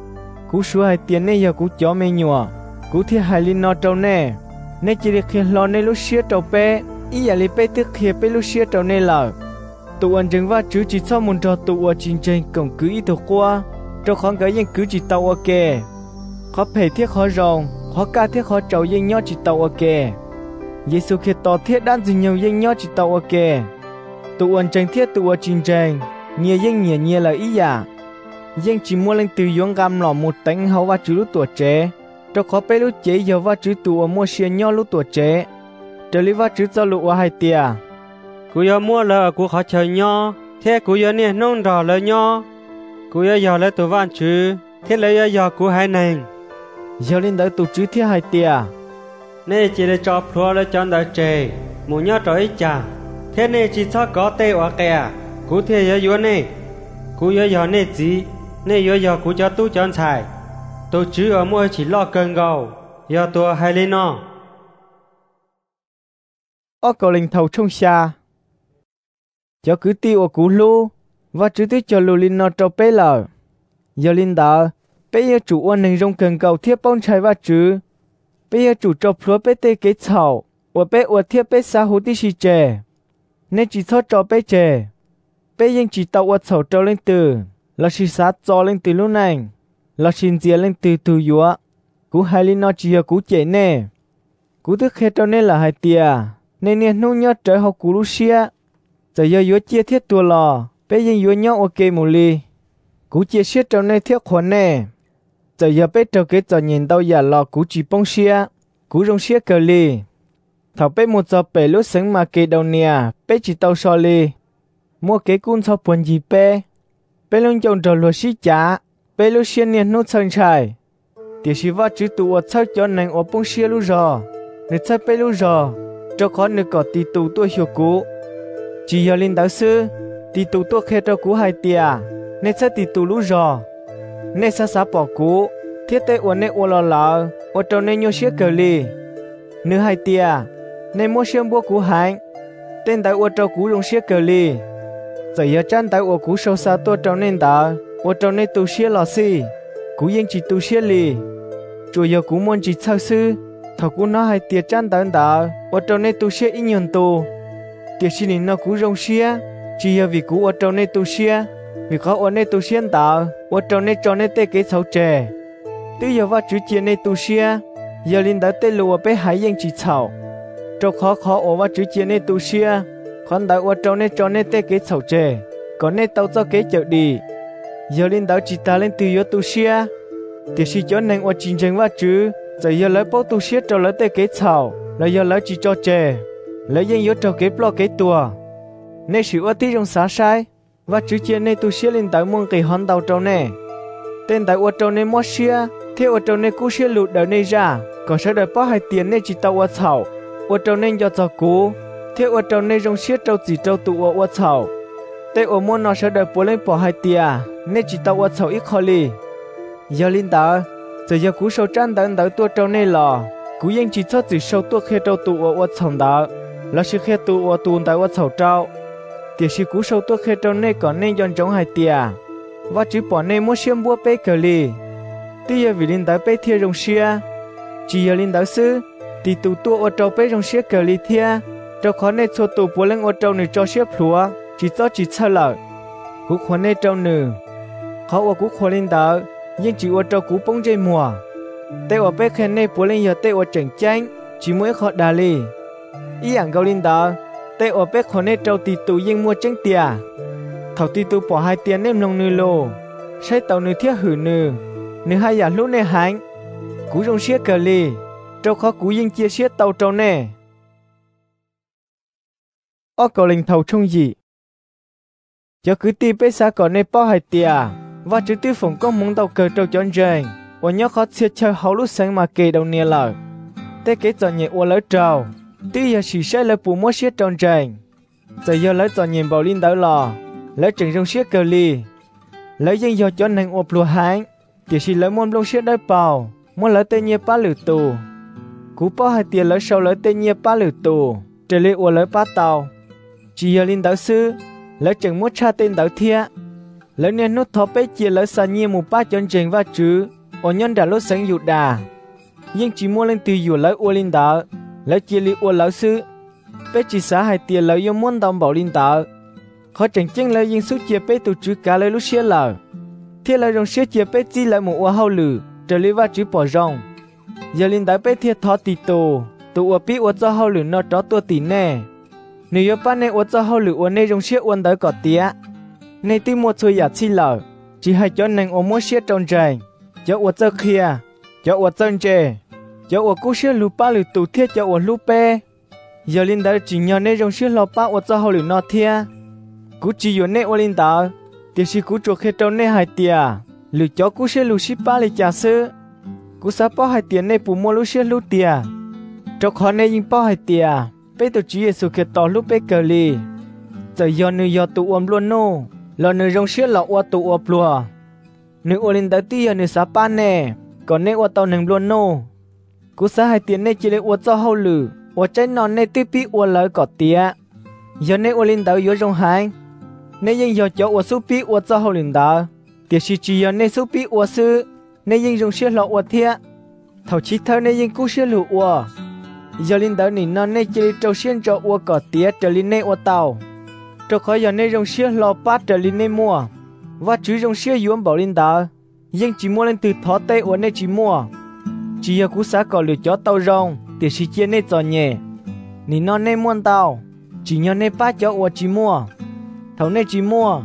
cú số hai tiền này giờ cú chó mê nhọ cú thi hai linh nó trâu nè nè chỉ được khi lo nè lúc xưa trâu bé ý giờ li bé tức khi bé lúc xưa trâu nè lợ tụ anh chừng va chứ chỉ cho muốn cho tụ anh chính trình cộng cứ ý thuộc qua trâu khoáng cáiยังcứ chỉ tàu ok khó phê thiết khó rong khó ca thiết khó trâuยังnhọ chỉ tàu ok Giêsu khi tỏ thiết đan dừng nhiềuยังnhọ chỉ tàu ok tụ anh chừng thiết tụ anh chính trình nhiềuยังnhiều là ý giảยังchỉ mua lên từ yuan gam lò một tánh hậu va chữ lúc tuổi trẻ trâu khó bé lúc trẻ giờ va chữ tụ anh mua xe nhọ lúc tuổi trẻ trâu li va chữ cho lụa hai tia cú giờ mua là cú khó chờ nhọ thế cú giờ nè nông đỏ là nhọ cú giờ lấy tụ van chữ thế lấy giờ cú hai nàng giờ lên đỡ tụ chữ thế hai tia nè chỉ để cho phùa lấy chọn đỡ trẻ một nhọ trời chả thế nè chỉ cho có tê ở kẻ cú thế giờ yuan nè cú giờ nè gì nè giờ cú cho tu chọn xài tụ chữ ở mua chỉ lo cơn gầu giờ tụ hai lên nó ở cầu linh thầu trong xa cho cứ tiêu ở cú lu và chữ tiết cho lù linh nó cho bé lờ giờ linh đỡ bé giờ chủ ôn hình trong cần cầu thiết bông trái và chữ bé giờ chủ cho phúa bé tê kế chảo và bé ở thiết bé xa hú tí xì chè nên chỉ thoát cho bé chè béยังchỉ tàu ở chảo trâu lên từ là xì sát cho lên từ lúc này là xin chia lên từ từ dúa cú hai linh nó chỉ ở cú chè nè cú thức hết cho nên là hai tia nên nè nung nhớ trời học cú Lucia giờ dúa chia thiết tua lò béยังdúa nhớ ok một ly cú chia xiết trong này thiết khuẩn nè giờ bé trâu cái giờ nhìn đâu giờ lò cú chỉ bông xia cú rong xia cờ ly thảo bé một giờ bé lúc sáng mà kê đầu nè bé chỉ tàu so ly mua cái cún sau buồn gì bé luôn trồng trầu lúa xí chả bé lúc xia nè nốt sơn chài thì xí vắt chữ tụ ở sau cho nàng ở bông xia lúc giờ người sau bé lúc giờ cho khó người có tì tụ tôi hiểu cú chỉ giờ linh đạo sư tì tụ tôi khe cho cú hai tia nên sẽ tì tụ lúc giờ nên sẽ xả bỏ cú thiết tế uốn nên uốn lò ở trong nên nhô xía cờ ly nữ hai tia nên mua xiêm bua cú hành tên đại uốn trong cú rong xía cờ ly giờ chân đại uốn cú sâu xa tôi trong nên đá uốn trong nên tụ xía lò xì cú yên chỉ tụ xía lì chủ giờ cú muốn chỉ sao sư thầu cú nó hai tia chân đại đá uốn trong nên tụ xía ít nhon tụ tia xin nó cú rong xía chỉ giờ vì cú uốn trong nên tụ xía vì có uốn nên tụ xía đá uốn trong nên cho nên tê cái sầu trẻ từ giờ va chữ chia nên tụ xía giờ linh đã tê lùa bé hải yên chỉ chảo cho khó ở va chữ chia nên tụ xía con đã uốn trong nên cho nên tê cái sầu trẻ còn nên tàu cho cái chợ đi giờ linh đã chỉ ta lên từ giờ tụ xía thì chỉ cho nên uốn chính chính va chữ giờ lấy bao tụ xía cho lấy tê cái chảo lấy giờ lấy chỉ cho trẻ lấy yên giờ cho cái blo cái tua nên sự uốn tí trong xã sai và chữ chia nên tu xia linh tới mong kỳ hòn tàu trâu nè tên tại uốn trâu nên mót xia theo uốn trâu nên cú xia lụt đời này ra còn sẽ đợi bao hai tiền nên chỉ tàu uốn chảo uốn trâu nên do cho cú theo uốn trâu nên trong xia trâu chỉ trâu tụ uốn chảo tên uốn môn nó sẽ đợi bố lên bỏ hai tiền nên chỉ tàu uốn chảo ít khó li giờ linh tới giờ cú sâu trăn tới tua trâu nên lò cú yên chỉ cho chỉ sâu tua khe trâu tụ uốn chảo đó là sự khe tụ uốn tụn tại uốn chảo trâu tiệt sĩ cú sâu tôi khe trong này còn nên dọn chống hai tia và chỉ bỏ nên mua xiêm búa bé cờ li tuy giờ vì linh đạo bé thia rong xia chỉ giờ linh đạo sư thì tụ tua ở trâu bé rong xia cờ li thia trâu khó nên cho tụ búa lên ở trâu này cho xia phùa chỉ cho chỉ sao lợ cú khó nên trâu nử khó ở cú khó linh đạo nhưng chỉ ở trâu cú bông dây mùa tê ở bé khen này búa lên giờ tê ở trận tranh chỉ mỗi khó đà li ý ảnh câu linh đạo tê ở bé khó nên trâu tì tụ yên mua tránh tia thầu tì tụ bỏ hai tiền nêm nông nư lô sai tàu nư thiết hử nư hai giả lúc này hành cú rong xía cờ li trâu khó cú yên chia xía tàu trâu nè ở cầu linh thầu trong gì cho cứ tì bé xa còn nên bỏ hai tia và chữ tư phụng có muốn tàu cờ trâu chọn rèn ở nhớ khó chia chơi hậu lúc sáng mà kề đầu nia lợ tê cái chọn nhẹ ở lỡ trâu tuy giờ chỉ sẽ lấy bù mua xiết tròn trành giờ lấy toàn nhìn vào linh đảo lò lấy trừng trong xiết cờ li lấy dân giờ cho nàng ộp lùa háng thì chỉ lấy môn lông xiết đáy bào muốn lấy tên nhia ba lử tù cú bao hai tiền lấy sau lấy tên nhia ba lử tù trở lại ộp lấy ba tàu chỉ giờ linh đảo sư lấy trừng mua cha tên đảo thia lấy nên nút thọ bé chia lấy sa nhia một ba chọn trành và chữ ở nhân đã lúc sáng dụ đà nhưng chỉ mua lên từ dụ lấy ô linh đạo lấy chia li ô lão sư bé chỉ xã hai tiền lấy yêu muốn đồng bảo linh đạo khó chẳng chăng lấy những số chia bé tụ chữ cả lấy lúc xưa lờ thế lấy rong xưa chia bé chỉ lấy một ô hậu lử trở lấy va chữ bỏ rong giờ linh đạo bé thiệt thọ tì tù tụ ô bí ô cho hậu lử nó đó tua tì nè nếu yêu ban này ô cho hậu lử ô này rong xưa ô tới cọt tía này tí mua chơi giả chi lờ chỉ hai cho nên ô mua xưa trong trời cho ô cho kia cho ô chân chè cho ô cú xưa lù ba lử tụ thiệt cho ô lù pe giờ linh đạo chỉ nhờ này rong xưa lò ba ô cho hậu lử nó thiệt cú chỉ yêu này ô linh đạo thì si cú chuột hết trong này hai tia lử cho cú xưa lù ship ba lì trả sư cú sắp bao hai tia này bù mua lù xưa lù tia cho khó này yên bao hai tia bây giờ chỉ Giêsu kết tỏ lù bé cờ lì giờ giờ nữ giờ tụ ôm luôn nô là nữ rong xưa là ô tụ ôm lùa nữ ô linh đạo tia nữ sắp ba nè còn này ô tàu nâng luôn nô cú sắp hai tia này chỉ lấy ô cho hậu lử ô trái non này tiếp bị ô lỡ cọt tia giờ này ô linh đạo yếu rong hai nên những giờ cho ô số pi ô cho hậu linh đạo thì chỉ giờ nên số pi ô sư nên những dùng xe lọ ô thiệt thầu chỉ thao nên những cú xe lụ ô giờ linh đạo này nó nên chỉ trâu xuyên cho ô cỏ tía trở lên nên ô tàu trâu khỏi giờ nên dùng xe lọ bát trở lên nên mua và chỉ dùng xe yuan bảo linh đạo nhưng chỉ mua lên từ thó tây ô nên chỉ mua chỉ giờ cú xã cỏ lựa cho tàu rong thì chỉ nên cho nhẹ nên nó nên mua tàu chỉ nhờ nên bát cho ô chỉ mua thầu này chỉ mua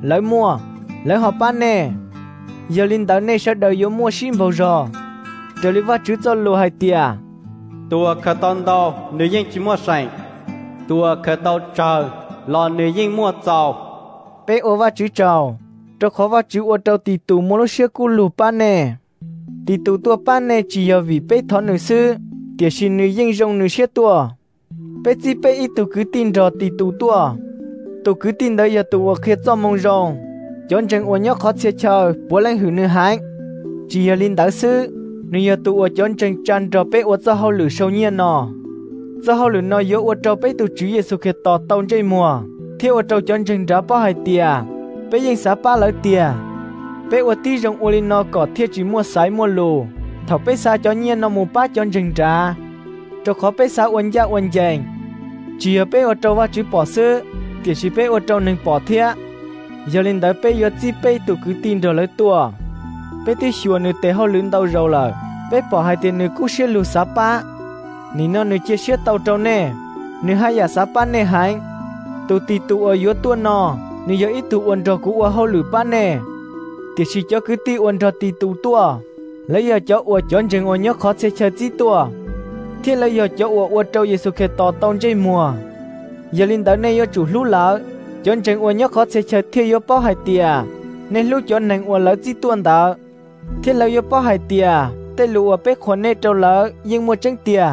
lấy họ bán nè giờ linh đạo này sẽ đợi yếu mua xin vào rồi trở lại chữ cho lô hai tia tua khởi tòn đầu nữ nhân chỉ mua sành tua khởi tàu chờ lò nữ nhân mua giàu bé ô va chữ trầu cho khó va chữ ô trầu tì tù mua lúc xưa cú lù bán nè tì tù tua bán nè chỉ giờ vì bé thọ nữ sư tiệt xin nữ nhân rong nữ xưa tua bé chỉ bé ít tù cứ tin rồi tì tù tua tụ cứ tin đấy giờ tụ khi cho mong rong chọn chừng ô nhóc khó chơi chơi bố lên hử nữ hái chỉ giờ linh đạo sư nếu giờ tụ chọn chừng chăn rồi bé ô cho hậu lử sâu nhiên nọ cho hậu lử nọ yếu ô trâu bé tụ chú Giêsu khi tỏ tông chơi mùa theo ô trâu chọn chừng trả bao hai tia bé yên xả ba lỡ tia bé ô tí rong ô linh nọ cỏ theo chỉ mua sái mua lù thầu bé xa cho nhiên nọ mù ba chọn chừng trả cho khó bé xa uốn da uốn dành chỉ giờ bé ô trâu va chữ bỏ sư thì chỉ bé ô trâu nâng bỏ thiệt giờ linh đạo bé yếu chỉ bé tụ cứ tin rồi lấy tua bé tí xua nữ tế hậu lươn tàu rồi là bé bỏ hai tiền nữ cú xưa lù sáp ba nị nó nữ chia xưa tàu trâu nè nữ hai giả sáp ba nè hai tụ tì tụ ở yếu tua nọ nữ yếu ít tụ uốn rồi cú ở hậu lử ba nè thì chỉ cho cứ tì uốn rồi tì tụ tua lấy giờ cho uốn chọn chừng uốn nhóc khó chơi chơi chỉ tua thế lấy giờ cho uốn trâu Giêsu khi tỏ tông chơi mùa giờ linh đạo này yếu chủ lú lợ chọn chừng uốn nhóc khó chơi chơi theo yếu bao hai tia nên lú chọn nàng uốn lợ chỉ tuôn đạo thế lấy yếu bao hai tia tê lú uốn bé khôn này trâu lợ nhưng mua trắng tia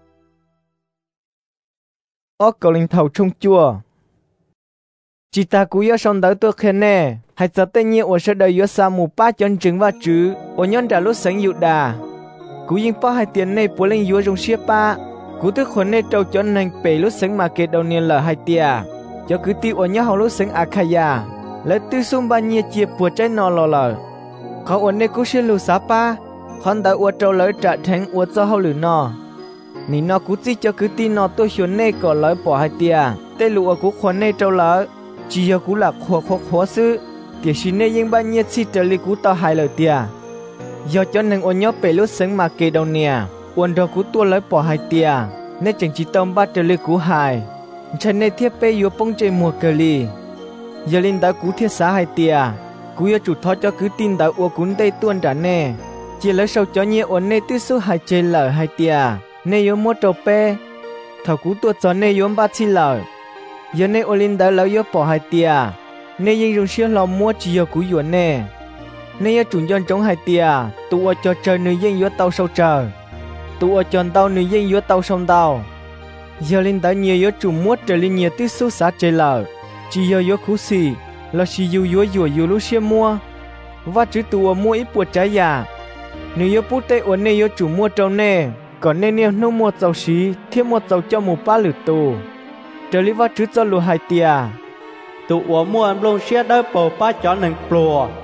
ở cầu linh thầu trung chua chỉ ta cú yếu xong đỡ tôi khen nè hay giờ tê nhiên uốn sẽ đợi yếu sa mù ba chọn chừng và chữ uốn nhân đã lúc sáng dịu đà cú yên bao hai tiền này bố lên yếu trong xếp ba cú tức khôn này trâu chọn nàng bể lúc sáng mà kê đầu niên lợ hai tia cho cứ tiêu ở nhà họ lúc sáng akaya lấy tư sung ba nhia chia bùa trái nọ lò lờเขาอวดในกูเชื่อลูสาป้าคนแต่อวดเราเลยจะแทงอวดเจ้าเขาหรือนอนี่นอกูจีจะคือตีนอตัวชวนเน่ก่อนเลยปล่อยให้เตียแต่ลูกกูคนเน่เจ้าเลยจีจะกูหลักหัวซื้อเดี๋ยวชินเน่ยังบ้านเงียบสิจะลีกูต่อหายเลยเตียยอดจนหนึ่งอวดย่อเปลุสังมาเกดเอาเนี่ยอวดเรากูตัวเลยปล่อยให้เตียเน่จังจีตอมบ้าจะลีกูหายฉันเน่เทียบไปอยู่ป้องใจมัวเกลียาลินดากูเทียสาให้เตียกูอยากจุดทอดจะคือตินดาอัวกุนได้ต้วนด่าแน่เจแล้วเศร้าจะเนี่ยอ่อนเนตื้อสู้หายใจเหล่าให้เตียเนยมมัวโตเป้ถ้ากูตัวจอนเนยมบาชิเหล่ายาเนโอลินดาแล้วยปอให้เตียเนยังรงเชื่อเรามัวจียกูอยู่แน่เนยจุนยอนจงให้เตียตัวจะเจอเนยยังยัวเตาเศร้าเจอตัวจอนเตาเนยยังยัวเตาสมเตายาลินดาเนี่ยยัวจุมัวเจลินเนี่ยตื้อสู้สาใจเหล่าchỉ giờ yếu khú xì là chỉ yếu lúc xe mua và chữ tụ mua ít bột trái già nếu yếu bút tê ổn này yếu chủ mua trâu nè còn nên yếu nông mua giàu xí thêm mua giàu cho một ba lửa tù trở lý và chữ cho lùa hai tia tụ mua lông xe đỡ bầu ba chó nâng plùa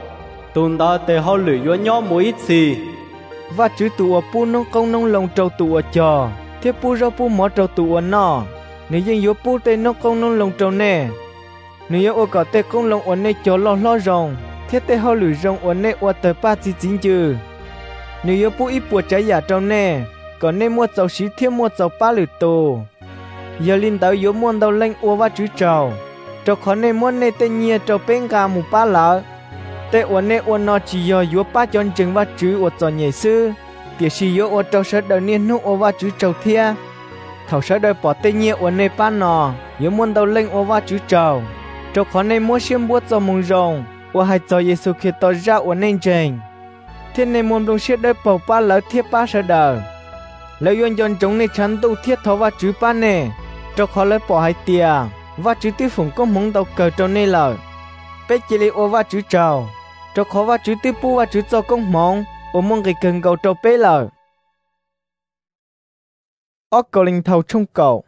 tuần đó tê hao lử yo nhỏ mũi gì và chữ tụ pu nông công nông lồng trâu tụ trò thiết pu rau pu mỏ trâu tụ nọ nếu dân yo pu tê nông công nông lồng trâu nè nếu yo có tê công lồng ổn nè cho lo rồng thiết tê hao lử rồng ổn nè ổn tờ ba chỉ chính chữ nếu yo pu ít bùa trái giả trâu nè còn nên mua dầu xí thiết mua dầu ba lử tổ giờ linh đạo yo mua đầu lệnh ổn và chữ trâu trâu khó nên mua nè tê nhia trâu bên gà mù ba lợ tê ổn nè ổn nọ chỉ yo yo ba chọn chừng và chữ ổn cho nhảy sư tiệt sĩ yo ổn trâu sợ đời niên nô ổn và chữ trâu thia thầu sợ đời bỏ tê nhia ổn nè ba nọ yo mua đầu lệnh ổn và chữ trâu trâu khó nên mua xiêm bút cho mông rồng ổn hai cho Giêsu Kitô ra ổn nên trình thiên nên mua đông xiết đời bảo ba lỡ thiết ba sợ đời lấy yon yon chống nên chắn tu thiết thấu và chữ ba nè trâu khó lấy bỏ hai tia và chữ tiêu phụng có mông đầu cờ trâu nê lợ bé chỉ lấy ổn và chữ trâu trâu khó và chữ tiêu pu và chữ cho công mong ổn mong cái cần cầu trâu bé lợ ốc cầu linh thầu trong cầu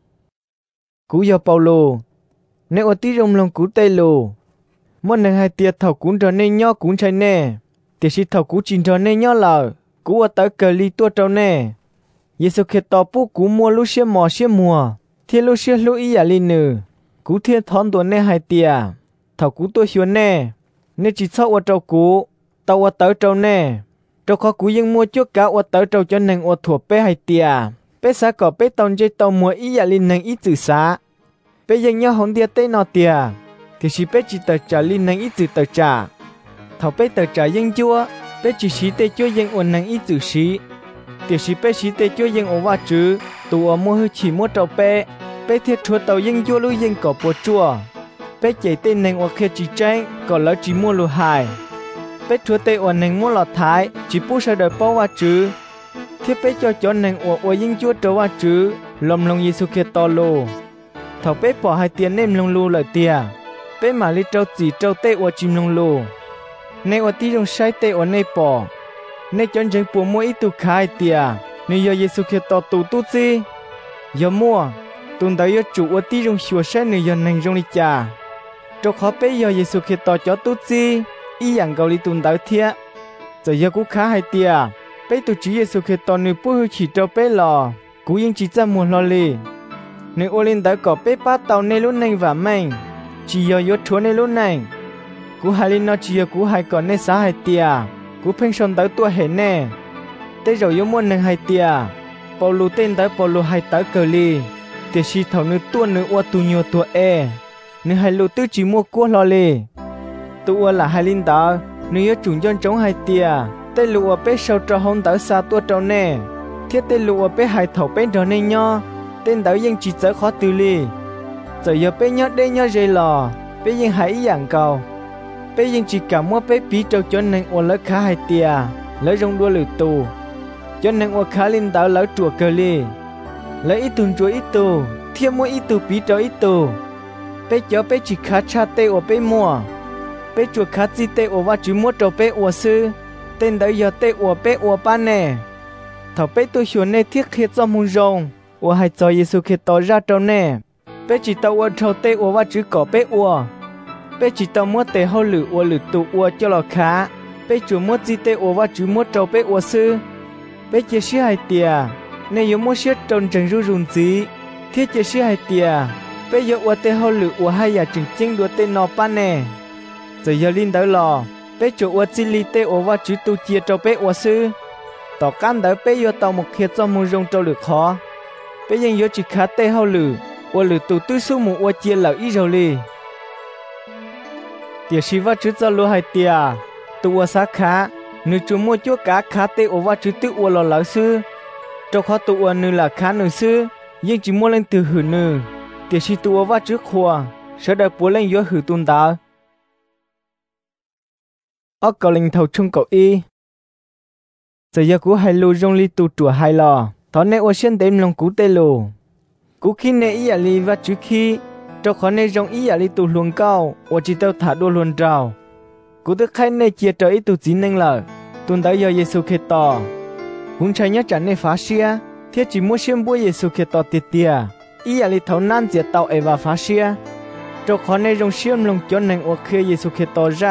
cú giờ Paulo nếu ở tí rồng lòng cú tây lù mỗi lần hai tia thầu cún trở nên nhỏ cún trái nè tiệt sĩ thầu cú chín trở nên nhỏ lợ cú ở tới cờ ly tua trâu nè Giêsu Kitô pu cú mua lu xiêm mò xiêm mùa thiên lu xiêm lu ý giả linh nử cú thiên thon tuần nè hai tia thầu cú tua hiếu nè nên chỉ sau ở trâu cú tàu ở tới trâu nè trâu khó cú nhưng mua trước cả ở tới trâu cho nên ở thuộc bé hai tia bé xã cỏ bé tông dây tàu mua ý giả linh nên ý chữ xã bé dân nhau hồng tia tây nọ tia thì chỉ bé chỉ tờ trả linh nên ý chữ tờ trả thầu bé tờ trả dân chúa bé chỉ xí tê chúa dân ổn nên ý chữ xí thì chỉ bé xí tê chúa dân ổn và chữ tụ ở mua hư chỉ mua trâu bé thiết thua tàu dân chúa lưu dân cỏ bùa chua bé chạy tên nên ở kia chỉ tranh còn lỡ chỉ mua lù hài bé thua tê ở nên mua lọt thái chỉ bu sợ đời bao và chữ thiết bé cho nên ở dân chúa trâu và chữ lòng lòng Giêsu Kitô lô thầu bé bỏ hai tiền nem lông lù lợi tia bé mà li trâu chỉ trâu tê ở chim lông lù nên ở tí trong sai tê ở nơi bỏ nên chọn chừng bùa mua ít tu khai tia nên giờ Giêsu Kitô tu chi giờ mua tuần tới giờ chủ ở tí trong sửa sai nên giờ nên trong đi chả trâu khó bé giờ Giêsu Kitô cho tu chi ý dạng cầu li tuần tới thiệt giờ cũng khá hai tia bé tu chỉ Giêsu Kitô nên bùa chỉ trâu bé lò cú yên chỉ ra muốn lo li nếu ô linh tới có bé bắt tàu nên lúc này và mình chỉ giờ yếu chúa nên lúc này cú hai linh nó chỉ giờ cú hai còn nên xá hai tia cú phênh xong tới tua hết nè tới rồi yếu muốn nâng hai tia Paulo tên tới Paulo hai tới cờ li tiệt sĩ thầu nữ tua nữ ô tu nhiều tua nữ hai lô tư chỉ mua cua lo li tua là hai linh tới nữ yếu chủ nhân chống hai tia tới lụa bé sau trò hôn tới xa tua trâu nè thiết tới lụa bé hai thầu bé trò nên nho tên đạo dân chỉ dở khó từ li giờ bé nhớ đây nhớ dây lò bé dân hãy dạng cầu bé dân chỉ cảm mua bé bí trâu cho nên ô lỡ khá hai tia lỡ rong đua lử tù cho nên ô khá linh đạo lỡ chùa cờ li lỡ ít tuần chùa ít tù thêm mua ít tù bí trâu ít tù bé cho bé chỉ khá cha tê ô bé mua bé chùa khá chi tê ô và chỉ mua trâu bé ô sư tên đạo giờ tê ô bé ô ba nè thảo bé tôi hiểu nè thiết khiết cho mông rồng ô hai cho Giêsu Kitô ra trâu nè bé chỉ tao ô trâu tê ô và chữ cỏ bé ô bé chỉ tao mua tê hao lử tụ ô cho lò khá bé chủ mua chi tê ô và chữ mua trâu bé ô sư bé chia sẻ hai tia nên yếu mua sẻ tròn trần ru run gì thiết chia sẻ hai tia bé yếu ô tê hao lử ô hai nhà chừng chinh đua tê nọ pa nè giờ giờ linh tới lò bé chủ ô chi li tê ô và chữ tu chia trâu bé ô sư tỏ can tới bé yếu tao một khiết cho mua rong trâu lử khó bé dân yếu chỉ khá tê hao lử tụ tư su mù ô chia lẩu ít rồi li tiệt sĩ vắt chữ cho lúa hai tia tụ ô sát khá nữ chủ mua chúa cá khá tê ô vắt chữ tự ô lò lẩu sư trâu khó tụ ô nữ là khá nữ sư nhưng chỉ mua lên từ hử nữ tiệt sĩ tụ ô vắt chữ khua sẽ đợi bố lên yếu hử tuôn đá ốc cầu linh thầu chung cầu y giờ cú hai lô rong li tụ chùa hai lò thọ nè ô xuyên đêm lòng cú tê lô cú khi nè ý à li và chữ khi cho khó nè rong ý à li tụ luồng cao ô chỉ tao thả đua luồng trào cú tức khai nè chia cho ý tụ chín nâng lợ tuần tới giờ Giêsu Kitô cũng chạy nhớ chẳng nè phá xia thiết chỉ mua xiêm bùa Giêsu Kitô tiệt tia ý à li thấu nan diệt tàu và phá xia cho khó nè rong xiêm lòng cho nè ô khi Giêsu Kitô ra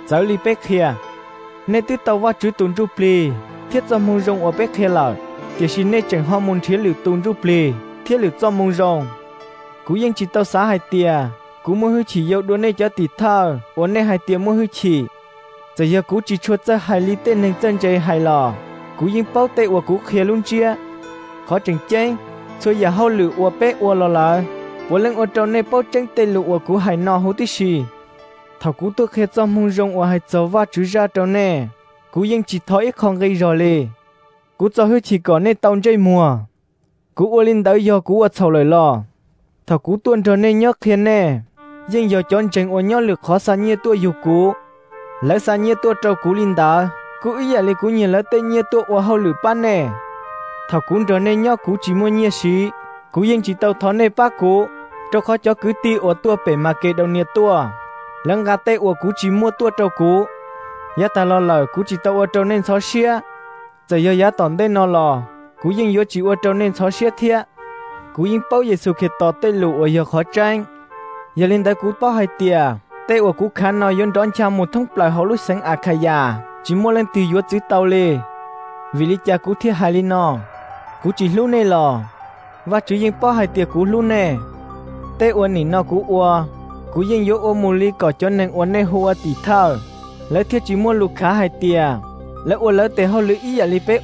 giáo li bê kia nên tí tàu va chữ tuần rú pli thiết cho mông rong ở bê kia lợ thì xin nên chẳng hoa môn thiết lựu tuần rú pli thiết lựu cho mông rong cú yên chỉ tàu xá hai tia cú mua hư chỉ yêu đua nên cho tịt thơ ổn nên hai tia mua hư chỉ giờ giờ cú chỉ chuột ra hai li tên nên chân chơi hai lò cú yên bao tệ của cú kia luôn chia khó chừng chênh xôi giờ hậu lựu của bê của lò lợ của lên ở trong này bao chênh tên lựu của cú hai nọ hú tí xì thảo cú tôi khi cho mông rong của hai cháu va chữ ra trong này cú yên chỉ thổi không gây rồi lì cú cho hư chỉ có nên tàu chơi mùa cú ở lên tới giờ cú ở sầu lời lò thảo cú tuôn trở nên nhớ khiến nè nhưng giờ chọn chừng ở nhớ lực khó san nhẹ tua dục cú lỡ san nhẹ tua trâu cú linh đá cú ý là cú nhìn lỡ tên nhẹ tua ở hậu lử ban nè thảo cú trở nên nhớ cú chỉ mua nhẹ xí cú yên chỉ tàu thọ nè bác cú trâu khó cho cứ ti ở tua bể mà kê đầu nhẹ tua lăng gà tê ở cú chỉ mua tua trâu cú giá ta lo lờ cú chỉ tàu ở trâu nên xóa xía giờ giờ giá tòn tên nó lò cú yên yếu chỉ ở trâu nên xóa xía thiệt cú yên bao giờ sự khiết tỏ tê lụ ở giờ khó tranh giờ lên tới cú bao hai tia tê ở cú khán nói yon đón chào một thông bài hậu lúc sáng à khai già chỉ mua lên từ yếu chữ tàu lê vì lý cha cú thiệt hai linh nọ cú chỉ lúc này lò và chỉ yên bao hai tia cú lúc này tê ở nỉ nọ cú yên yếu ở mù li cỏ cho nên ở này hoa tỉ thơ lấy thiệt chỉ mua lục khá hai tia lấy ở lấy tê hậu lưỡi ý à li bế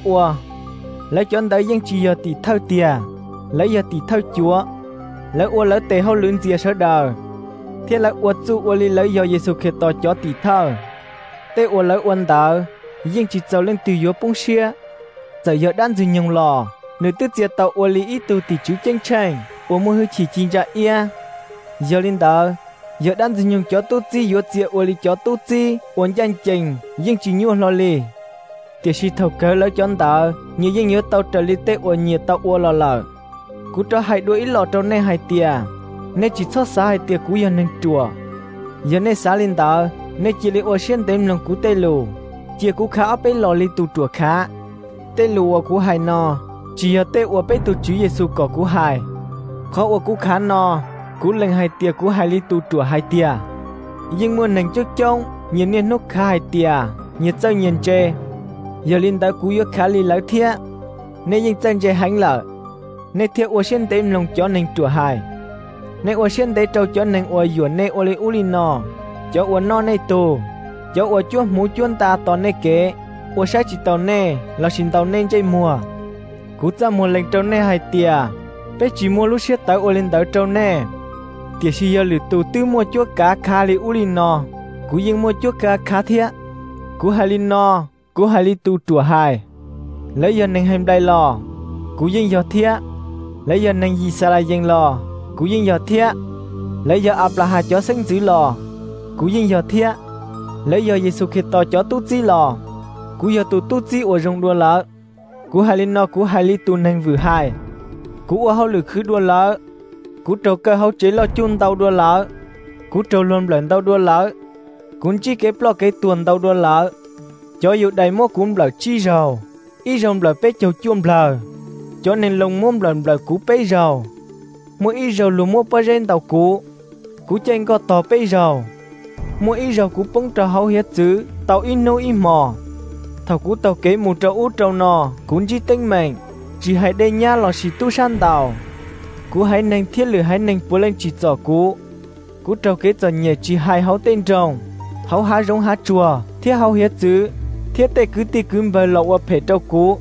lấy chọn tới yên chỉ giờ tỉ thơ tia lấy giờ tỉ thâu chúa lấy ô lấy tề hậu lươn dìa sơ đờ thế lấy ô chú ô li lấy giờ Giêsu khế to cho tỉ thâu tê ô lấy ôn đờ nhưng chỉ giàu lên từ yếu bông xia giờ giờ đan dừng nhung lò nơi tết dìa tàu ô li ít từ tỉ chú tranh tranh ô mua hơi chỉ chín ra ia giờ lên đờ giờ đan dừng nhung cho tốt gì yếu dìa ô li cho tốt gì ôn danh trình nhưng chỉ nhu lo li tiệt sĩ thầu cớ lấy chọn đờ như nhưng nhớ tàu trở li tê ô nhiệt tàu ô lò lờ cú cho hai đôi lọ trong này hai tia nên chỉ cho xa hai tia cú giờ nên chùa giờ nên xa lên đó nên chỉ lấy ô xuyên đêm lòng cú tê lù chỉ cú khá áp lọ li tu chùa khá tê lù ở cú hai nọ chỉ ở tê ở bên tu Chúa Giêsu có cú hai khó ở cú khá nọ cú lên hai tia cú hai li tu chùa hai tia nhưng muốn nành trước trong nhiều niên nốt khá hai tia nhiệt trâu nhiệt chê giờ lên đó cú yếu khá li lỡ thiệt nên những chân chê hành lợ nên thiệt ô xuyên đêm lòng cho nên chùa hai nên ô xuyên đêm trâu cho nên ô yuan nên ô li u li nọ cho ô nọ nên tu cho ô chúa mũ chuan ta tòn nên kế ô sai chỉ tàu nên là xin tàu nên chơi mùa cú ta mùa lên trâu nên hai tia bé chỉ mua lúc xếp tới ô lên tới trâu nên tiệt si giờ lử tu tư mua chúa cá khá li u li nọ cú yên mua chúa cá khá thiệt cú hai li nọ cú hai li tu chùa hai lấy giờ nên hem đây lò cú yên giờ thiệt lấy giờ nên gì sao lại dân lò cú yên giờ thiệt lấy giờ áp là hai chó sinh giữ lò cú yên giờ thiệt lấy giờ Giêsu Kitô chó tu chi lò cú giờ tu chi ở trong đua lỡ cú hai linh nọ cú hai li tu nên vừa hai cú ở hậu lử khứ đua lỡ cú trâu cơ hậu chế lo chun tàu đua lỡ cú trâu luôn lợn tàu đua lỡ cú chỉ kế lo kế tuần tàu đua lỡ cho dù đầy mua cún lỡ chi rầu ít rồng lỡ bé châu chuông lỡ cho nên lồng mồm lần lời cú bấy rầu mỗi ít rầu lùm mua bơi trên tàu cú trên có tàu bấy rầu mỗi ít rầu cú bông trò hậu hiết chứ tàu in nô in mò thầu cú tàu kế một trâu út trâu nò cún chỉ tinh mình chỉ hãy đây nha lò xì tu san tàu cú hãy nành thiết lửa hãy nành bố lên chỉ trò cú trâu kế trò nhẹ chỉ hai hậu tên rồng hậu há rồng há chùa thiết hậu hiết chứ thiết tê cứ tì cứ bờ lậu ở phê trâu cú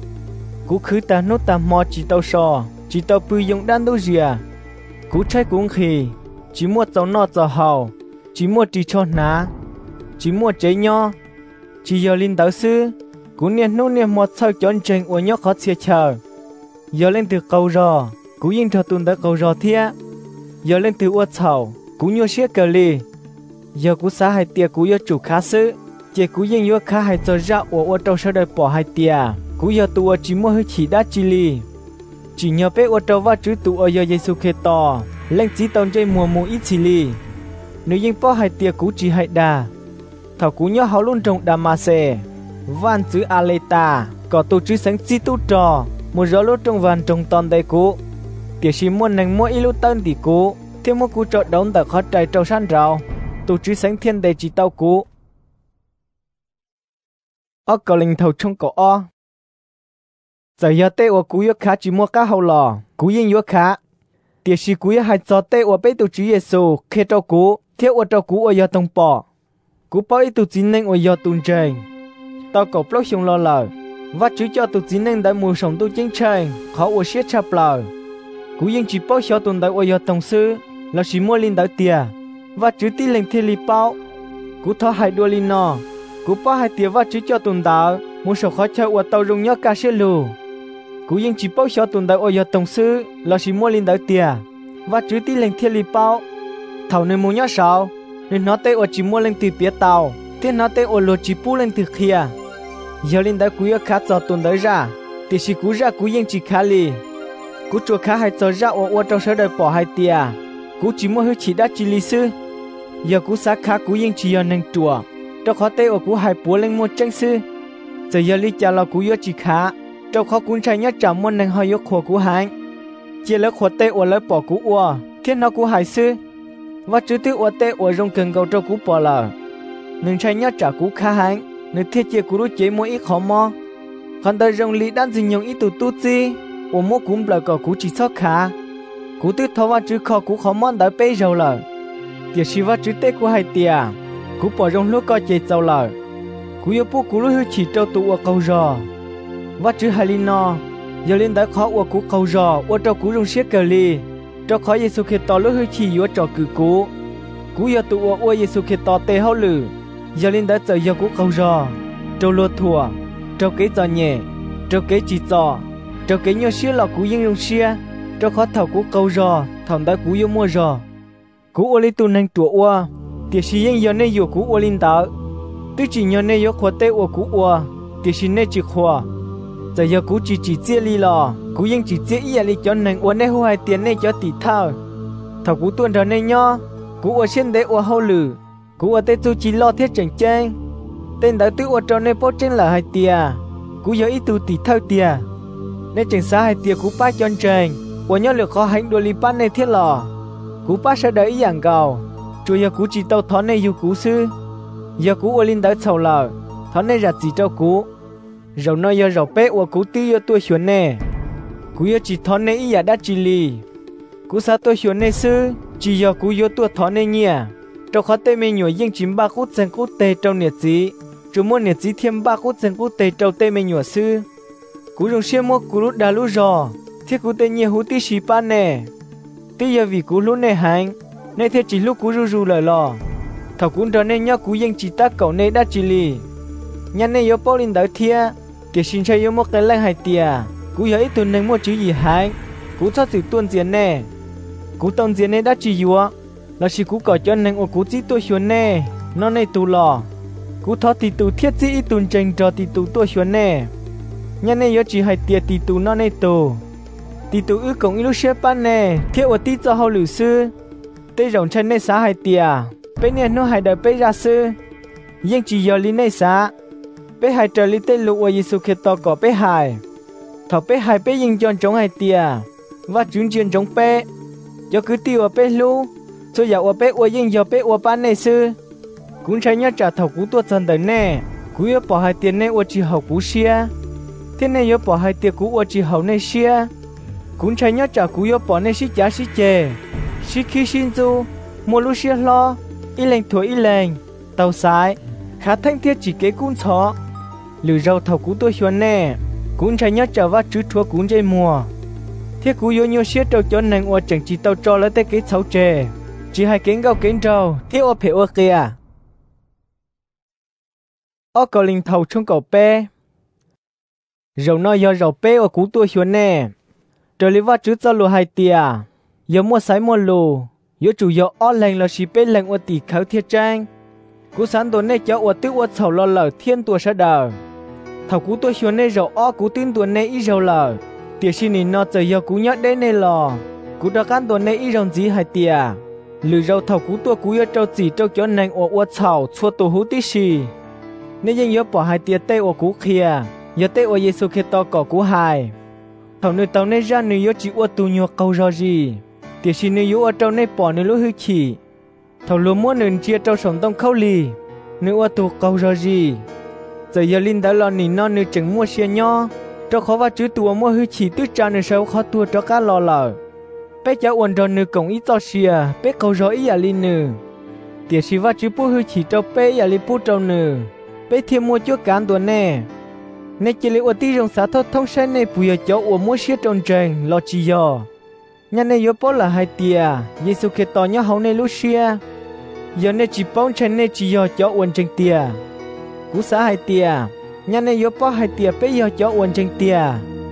khứ ta nốt ta mò chỉ tàu sò chỉ tàu bự dùng đan đâu gì à cú trái cũng khỉ chỉ mua cháu nọ cháu hào chỉ mua chỉ cho ná chỉ mua trái nho chỉ giờ linh tàu sư cú niên nô niên một sao chọn trình ở nhóc khó xe chờ giờ lên từ cầu rò cú yên cho tuần tới cầu rò thia giờ lên từ uất sầu cú nhô xe cờ lì giờ cú xá hai tia cú giờ chủ khá sư chỉ cú yên nhô khá hai giờ ra ở trâu sau đời bỏ hai tia cú giờ tụi chỉ mua hơi chỉ đá chi li chỉ nhờ bé ô trâu va chữ tụi giờ Giêsu Kitô lên chỉ tông chơi mùa ít chi li nếu yên bỏ hai tia cú chỉ hai đà thảo cú nhớ hậu luôn trồng đà mà xe van chữ aleta có tổ chữ sáng chi tu trò một gió lúa trong van trồng toàn đầy cú tiệt chỉ mua nành mua ít lúa tân thì cú thêm mua cú trọ đóng tại khó trái trâu san rào tổ chữ sáng thiên đầy chỉ tao cú ở cầu linh thầu trong cổ o giờ giờ tê ở cú yếu khá chỉ mua cá hậu lò cú yên yếu khá tiệt sĩ cú yếu hai giờ tê ở bên tổ chức Giêsu khi trâu cú thiết ở trâu cú ở giờ tông bỏ cú bỏ ít tổ chức nên ở giờ tuần trời tao cầu plot xong lo lờ và chỉ cho tổ chức nên đã mua sống tổ chức trời khó ở siết chập lờ cú yên chỉ bỏ cho tuần đại ở giờ tông sư là chỉ mua linh đại tiệt và chỉ tin lên thiên lý bao cú thọ hai đua linh nọ cú bỏ hai tiệt và chỉ cho tuần đại mua sống khó chơi ở tàu rong nhớ cá xe lù cú yên chỉ bao cho tuần đại ở giờ tổng sư là chỉ mua linh đại tiệt và chỉ tin lên thiên lý bao thầu nên mua nhớ sao nên nó tê ở chỉ mua lên từ phía tàu thế nó tê ở lô chỉ pu lên từ kia giờ linh đại cú yên khá cho tuần đại ra thì chỉ cú ra cú yên chỉ khá li cú chùa khá hai cho ra ở trong sở đời bỏ hai tiệt cú chỉ mua hơi chỉ đã chỉ lý sư giờ cú sát khá cú yên chỉ giờ nên chùa cho khó tê ở cú hai búa lên mua tranh sư giờ lý cha là cú yên chỉ khá trong khó cuốn trai nhất chạm môn năng hơi yếu khổ cú hành chia lớp khổ tê ở lớp bỏ cú ua thiên nó cú hải sư và chữ tư ở tê ở trong cần cầu cho cú bỏ lờ nương trai nhất trả cú khá hành nương thiết chia cú đối chế mỗi ít khó mò còn tới trong lý đan dình nhung ít tụ tu chi ở mỗi cúm lời cỏ cú chỉ sót khá cú tư thọ và chữ khó cú khó mò đã bê rồi lờ tiệt sĩ và chữ tê cú hải tiệt cú bỏ trong lúc coi chế giàu lờ cú yêu bố cú lối chỉ trâu tụ ở cầu rò và chữ hai linh nọ giờ linh đã khó ở cú cầu rò ở trong cú rong xiết cờ li trong khó Giêsu Kitô lối hơi chỉ ở trong cú giờ tụ ở Giêsu Kitô tê hậu lử giờ linh đã chờ giờ cú cầu rò trong lúa thua trong cái giò nhẹ trong cái chỉ giò trong cái nhau xiết là cú yên rong xiết trong khó thầu cú cầu rò thằng đã cú yêu mua rò cú ở linh tu năng tụ ở tiệt sĩ yên giờ này giờ cú ở linh đã tức chỉ nhớ này giờ khó tê ở cú ở tiệt sĩ này chỉ khó giờ cú chỉ chia li lò cú yên chỉ chia ý li cho nên uốn này hoa hai tiền này cho tỷ thao thầu cú tuần rồi này nhá cú ở trên đấy ở hậu lử cú ở tây tu chỉ lo thiết chỉnh trang tên đã tự ở trong này bớt trên là hai tiền cú giờ ít tu tỷ thao tiền nên chỉnh xa hai tiền cú ba chọn trang ở nhớ lừa khó hành đua li pan này thiết lò cú ba sẽ đợi ý dạng cầu chủ giờ cú chỉ tàu thón này dù cú sư giờ cú ở linh đỡ sầu lờ thón này giặt gì cho cú rồi nói giờ rồi bé của cú tí giờ tôi chuẩn nè cú giờ chỉ thon này ý đã chỉ li cú sao tôi chuẩn nè sư chỉ giờ cú giờ tôi thon này nhỉ trong khó tê mình nhồi riêng chìm ba cú chân cú tê trong nhiệt gì chú muốn nhiệt gì thêm ba cú chân cú tê trong tê mình nhồi sư cú dùng xe mua cú lút đá lút rò thiết cú tê nhiều hú tí xì pan nè tí giờ vì cú lút này hành nên thiết chỉ lúc cú ru lời lò thầu cú đó nên nhớ cú riêng chỉ ta cậu này đã chỉ li nhân này yếu bao linh đỡ thia tiệt xin chơi yếu một cái lăng hai tiệt cú yếu ít tuần nên mua chữ gì hang cú cho sự tuần diễn nè cú tuần diễn này đã chỉ yếu là chỉ cú cởi cho nên ở cú chỉ tôi xuân nè nó này tù lò cú thọ thì tù thiết chỉ ít tuần tranh cho thì tù tôi xuân nè nhân này yếu chỉ hai tiệt thì tù nó này tù thì tù ư cộng ít xếp ban nè thiết ở tí cho hậu lử sư tây rồng chân này xá hai tiệt bên này nó hai đời bên ra sư nhưng chỉ yếu lý này xá bé hai trời li tê lụ ở Giêsu Kitô có bé hai thọ bé hai bé yên chọn chống hai tia và chứng chiến chống bé cho cứ tiêu ở bé lũ cho dạo ở bé ở yên giờ bé ở ban này sư cũng trái nhớ trả thọ cú tuột dần tới nè cú yếu bỏ hai tiền này ở chỉ học cú xia thế này yếu bỏ hai tiền cú ở chỉ học này xia cũng trái nhớ trả cú yếu bỏ này xí giá xí chè xí khí xin du mua lũ xia lo y lệnh thổi y lệnh tàu sái khá thanh thiết chỉ kế cún chó lử rau thầu cú tôi xuân nè cũng trái nhớ trở vào chứ thua cũng dây mùa thiết cú yếu nhiều xiết trâu cho nên ở chẳng chỉ tàu cho lấy tay cái sáu chè chỉ hai kiến gạo kiến trâu thiết ở phía ở kia ở cầu linh thầu trong cầu pe rau nói giờ rau pe ở cú tôi xuân nè trời lý vắt chứ cho lùa hai tia giờ mua sái mua lù giờ chủ giờ ở lành là chỉ pe lành ở tỷ khảo thiết trang cú sáng tuần này cháu ở tự ở sầu lo lờ thiên tuổi sẽ đờ thầu cú tôi xuân này rồi ở cú tin tuần này ít rồi lờ tiệt xin nín nó giờ giờ cú nhớ đến này lò cú đã cán tuần này ít rồi gì hay tiệt lừa rồi thầu cú tôi cú ở trâu chỉ trâu chó này ở sầu xua tổ hú tí xì nênยังnhớ bỏ hai tiệt tê ở cú kia nhớ tê ở Giêsu Kitô có cú hai thầu nơi tàu này ra nơi nhớ chỉ ở tu nhớ câu rồi gì tiệt xin nơi nhớ ở trâu này bỏ nơi lối hư chỉ thầu lúa mua nền chia trâu sống tông khâu lì nếu ở tù cầu rồi gì giờ giờ linh đã lo nỉ non nửa chừng mua xe nho cho khó và chữ tua mua hư chỉ tứ cha nửa sau khó tua cho cá lò lờ bé cháu uốn rồi nửa cổng ít to xìa bé cầu rồi ít à linh nửa tiệt sĩ và chữ bố hư chỉ cho bé à linh bố trâu nửa bé thêm mua chúa cán tuần nè nè chỉ lấy uốn tí rong xả thốt thông sai nè bùi cháu uốn mua xe tròn trền lo chỉ giờ nhà nè yếu bố là hai tia Giêsu kêu to nhá hậu nè Lucia giờ nè chỉ bông trên nè chỉ giờ cháu uốn trên tia cú xã hai tia nhà nè yếu bố hai tia bé giờ cháu uốn trên tia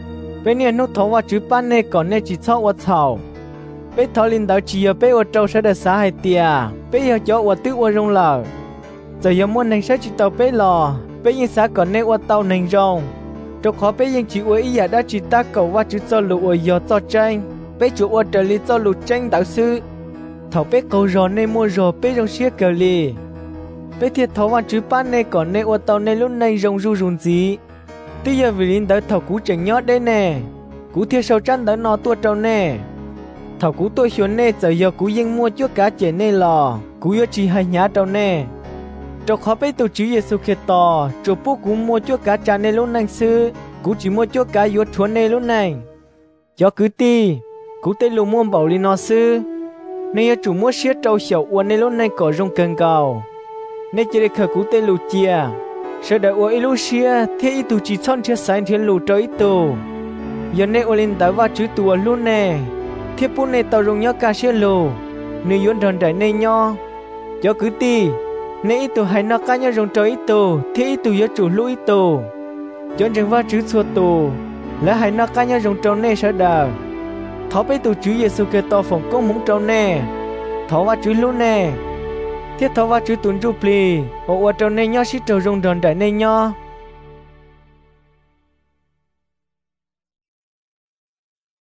bé nè nốt thấu và chữ ban nè còn nè chỉ cho uốn thầu bé thấu linh đạo chỉ giờ bé uốn trâu sẽ được xã hai tia bé giờ cháu uốn tứ uốn rong lờ giờ giờ muốn nành sẽ chỉ tàu bé lò bé yên xã còn nè uốn tàu nành rong cho khó bé yên chỉ uốn ý giờ đã chỉ ta cầu và chữ cho lụ uốn giờ cho tranh bé chủ uốn trở li cho lụ tranh đạo sư thầu bé cầu rò nè mua rò bé rong xía cờ li bé thiệt thấu và chữ ban nè còn nè uốn tàu nè lúc này rong ru run gì tuy giờ vì linh đạo thầu cú chẳng nhót đây nè cú thiệt sâu chăn đỡ nó tua trâu nè thầu cú tôi hiếu nè giờ giờ cú yên mua chúa cá chè nè lò cú yêu chỉ hai nhá trâu nè trâu khó bé tổ chữ Giêsu kêu to trâu bố cú mua chúa cá chả nè lúc này sư cú chỉ mua chúa cá yêu chuột nè lúc này cho cứ ti cú tên lù mua bảo li nó sư nên chủ mua xiết trâu xẻo uốn nè lúc này có rong cần cầu nên chỉ để khởi cú tên lù chia sợ đợi uốn ilu xia thế ít tu chỉ chọn chia sáng thiên lù trâu ít tu giờ nè uốn lên tới vào chữ tua luôn nè thiết bún nè tàu rong nhớ cá xia lù nè yến đòn đại nè nho cho cứ ti nè ít tu hay nó cá nhớ rong trâu ít tu thế ít tu nhớ chủ lũ ít tu chọn chừng vào chữ xua tu lẽ hay nó cá nhớ rong trâu nè sợ đờ thọ bé tu chữ Giêsu kêu to phòng công muốn trâu nè thọ vào chữ lũ nè thiết thọ vào chữ tuấn ru pli ô trâu nè nho xí trâu rong đòn đại nè nho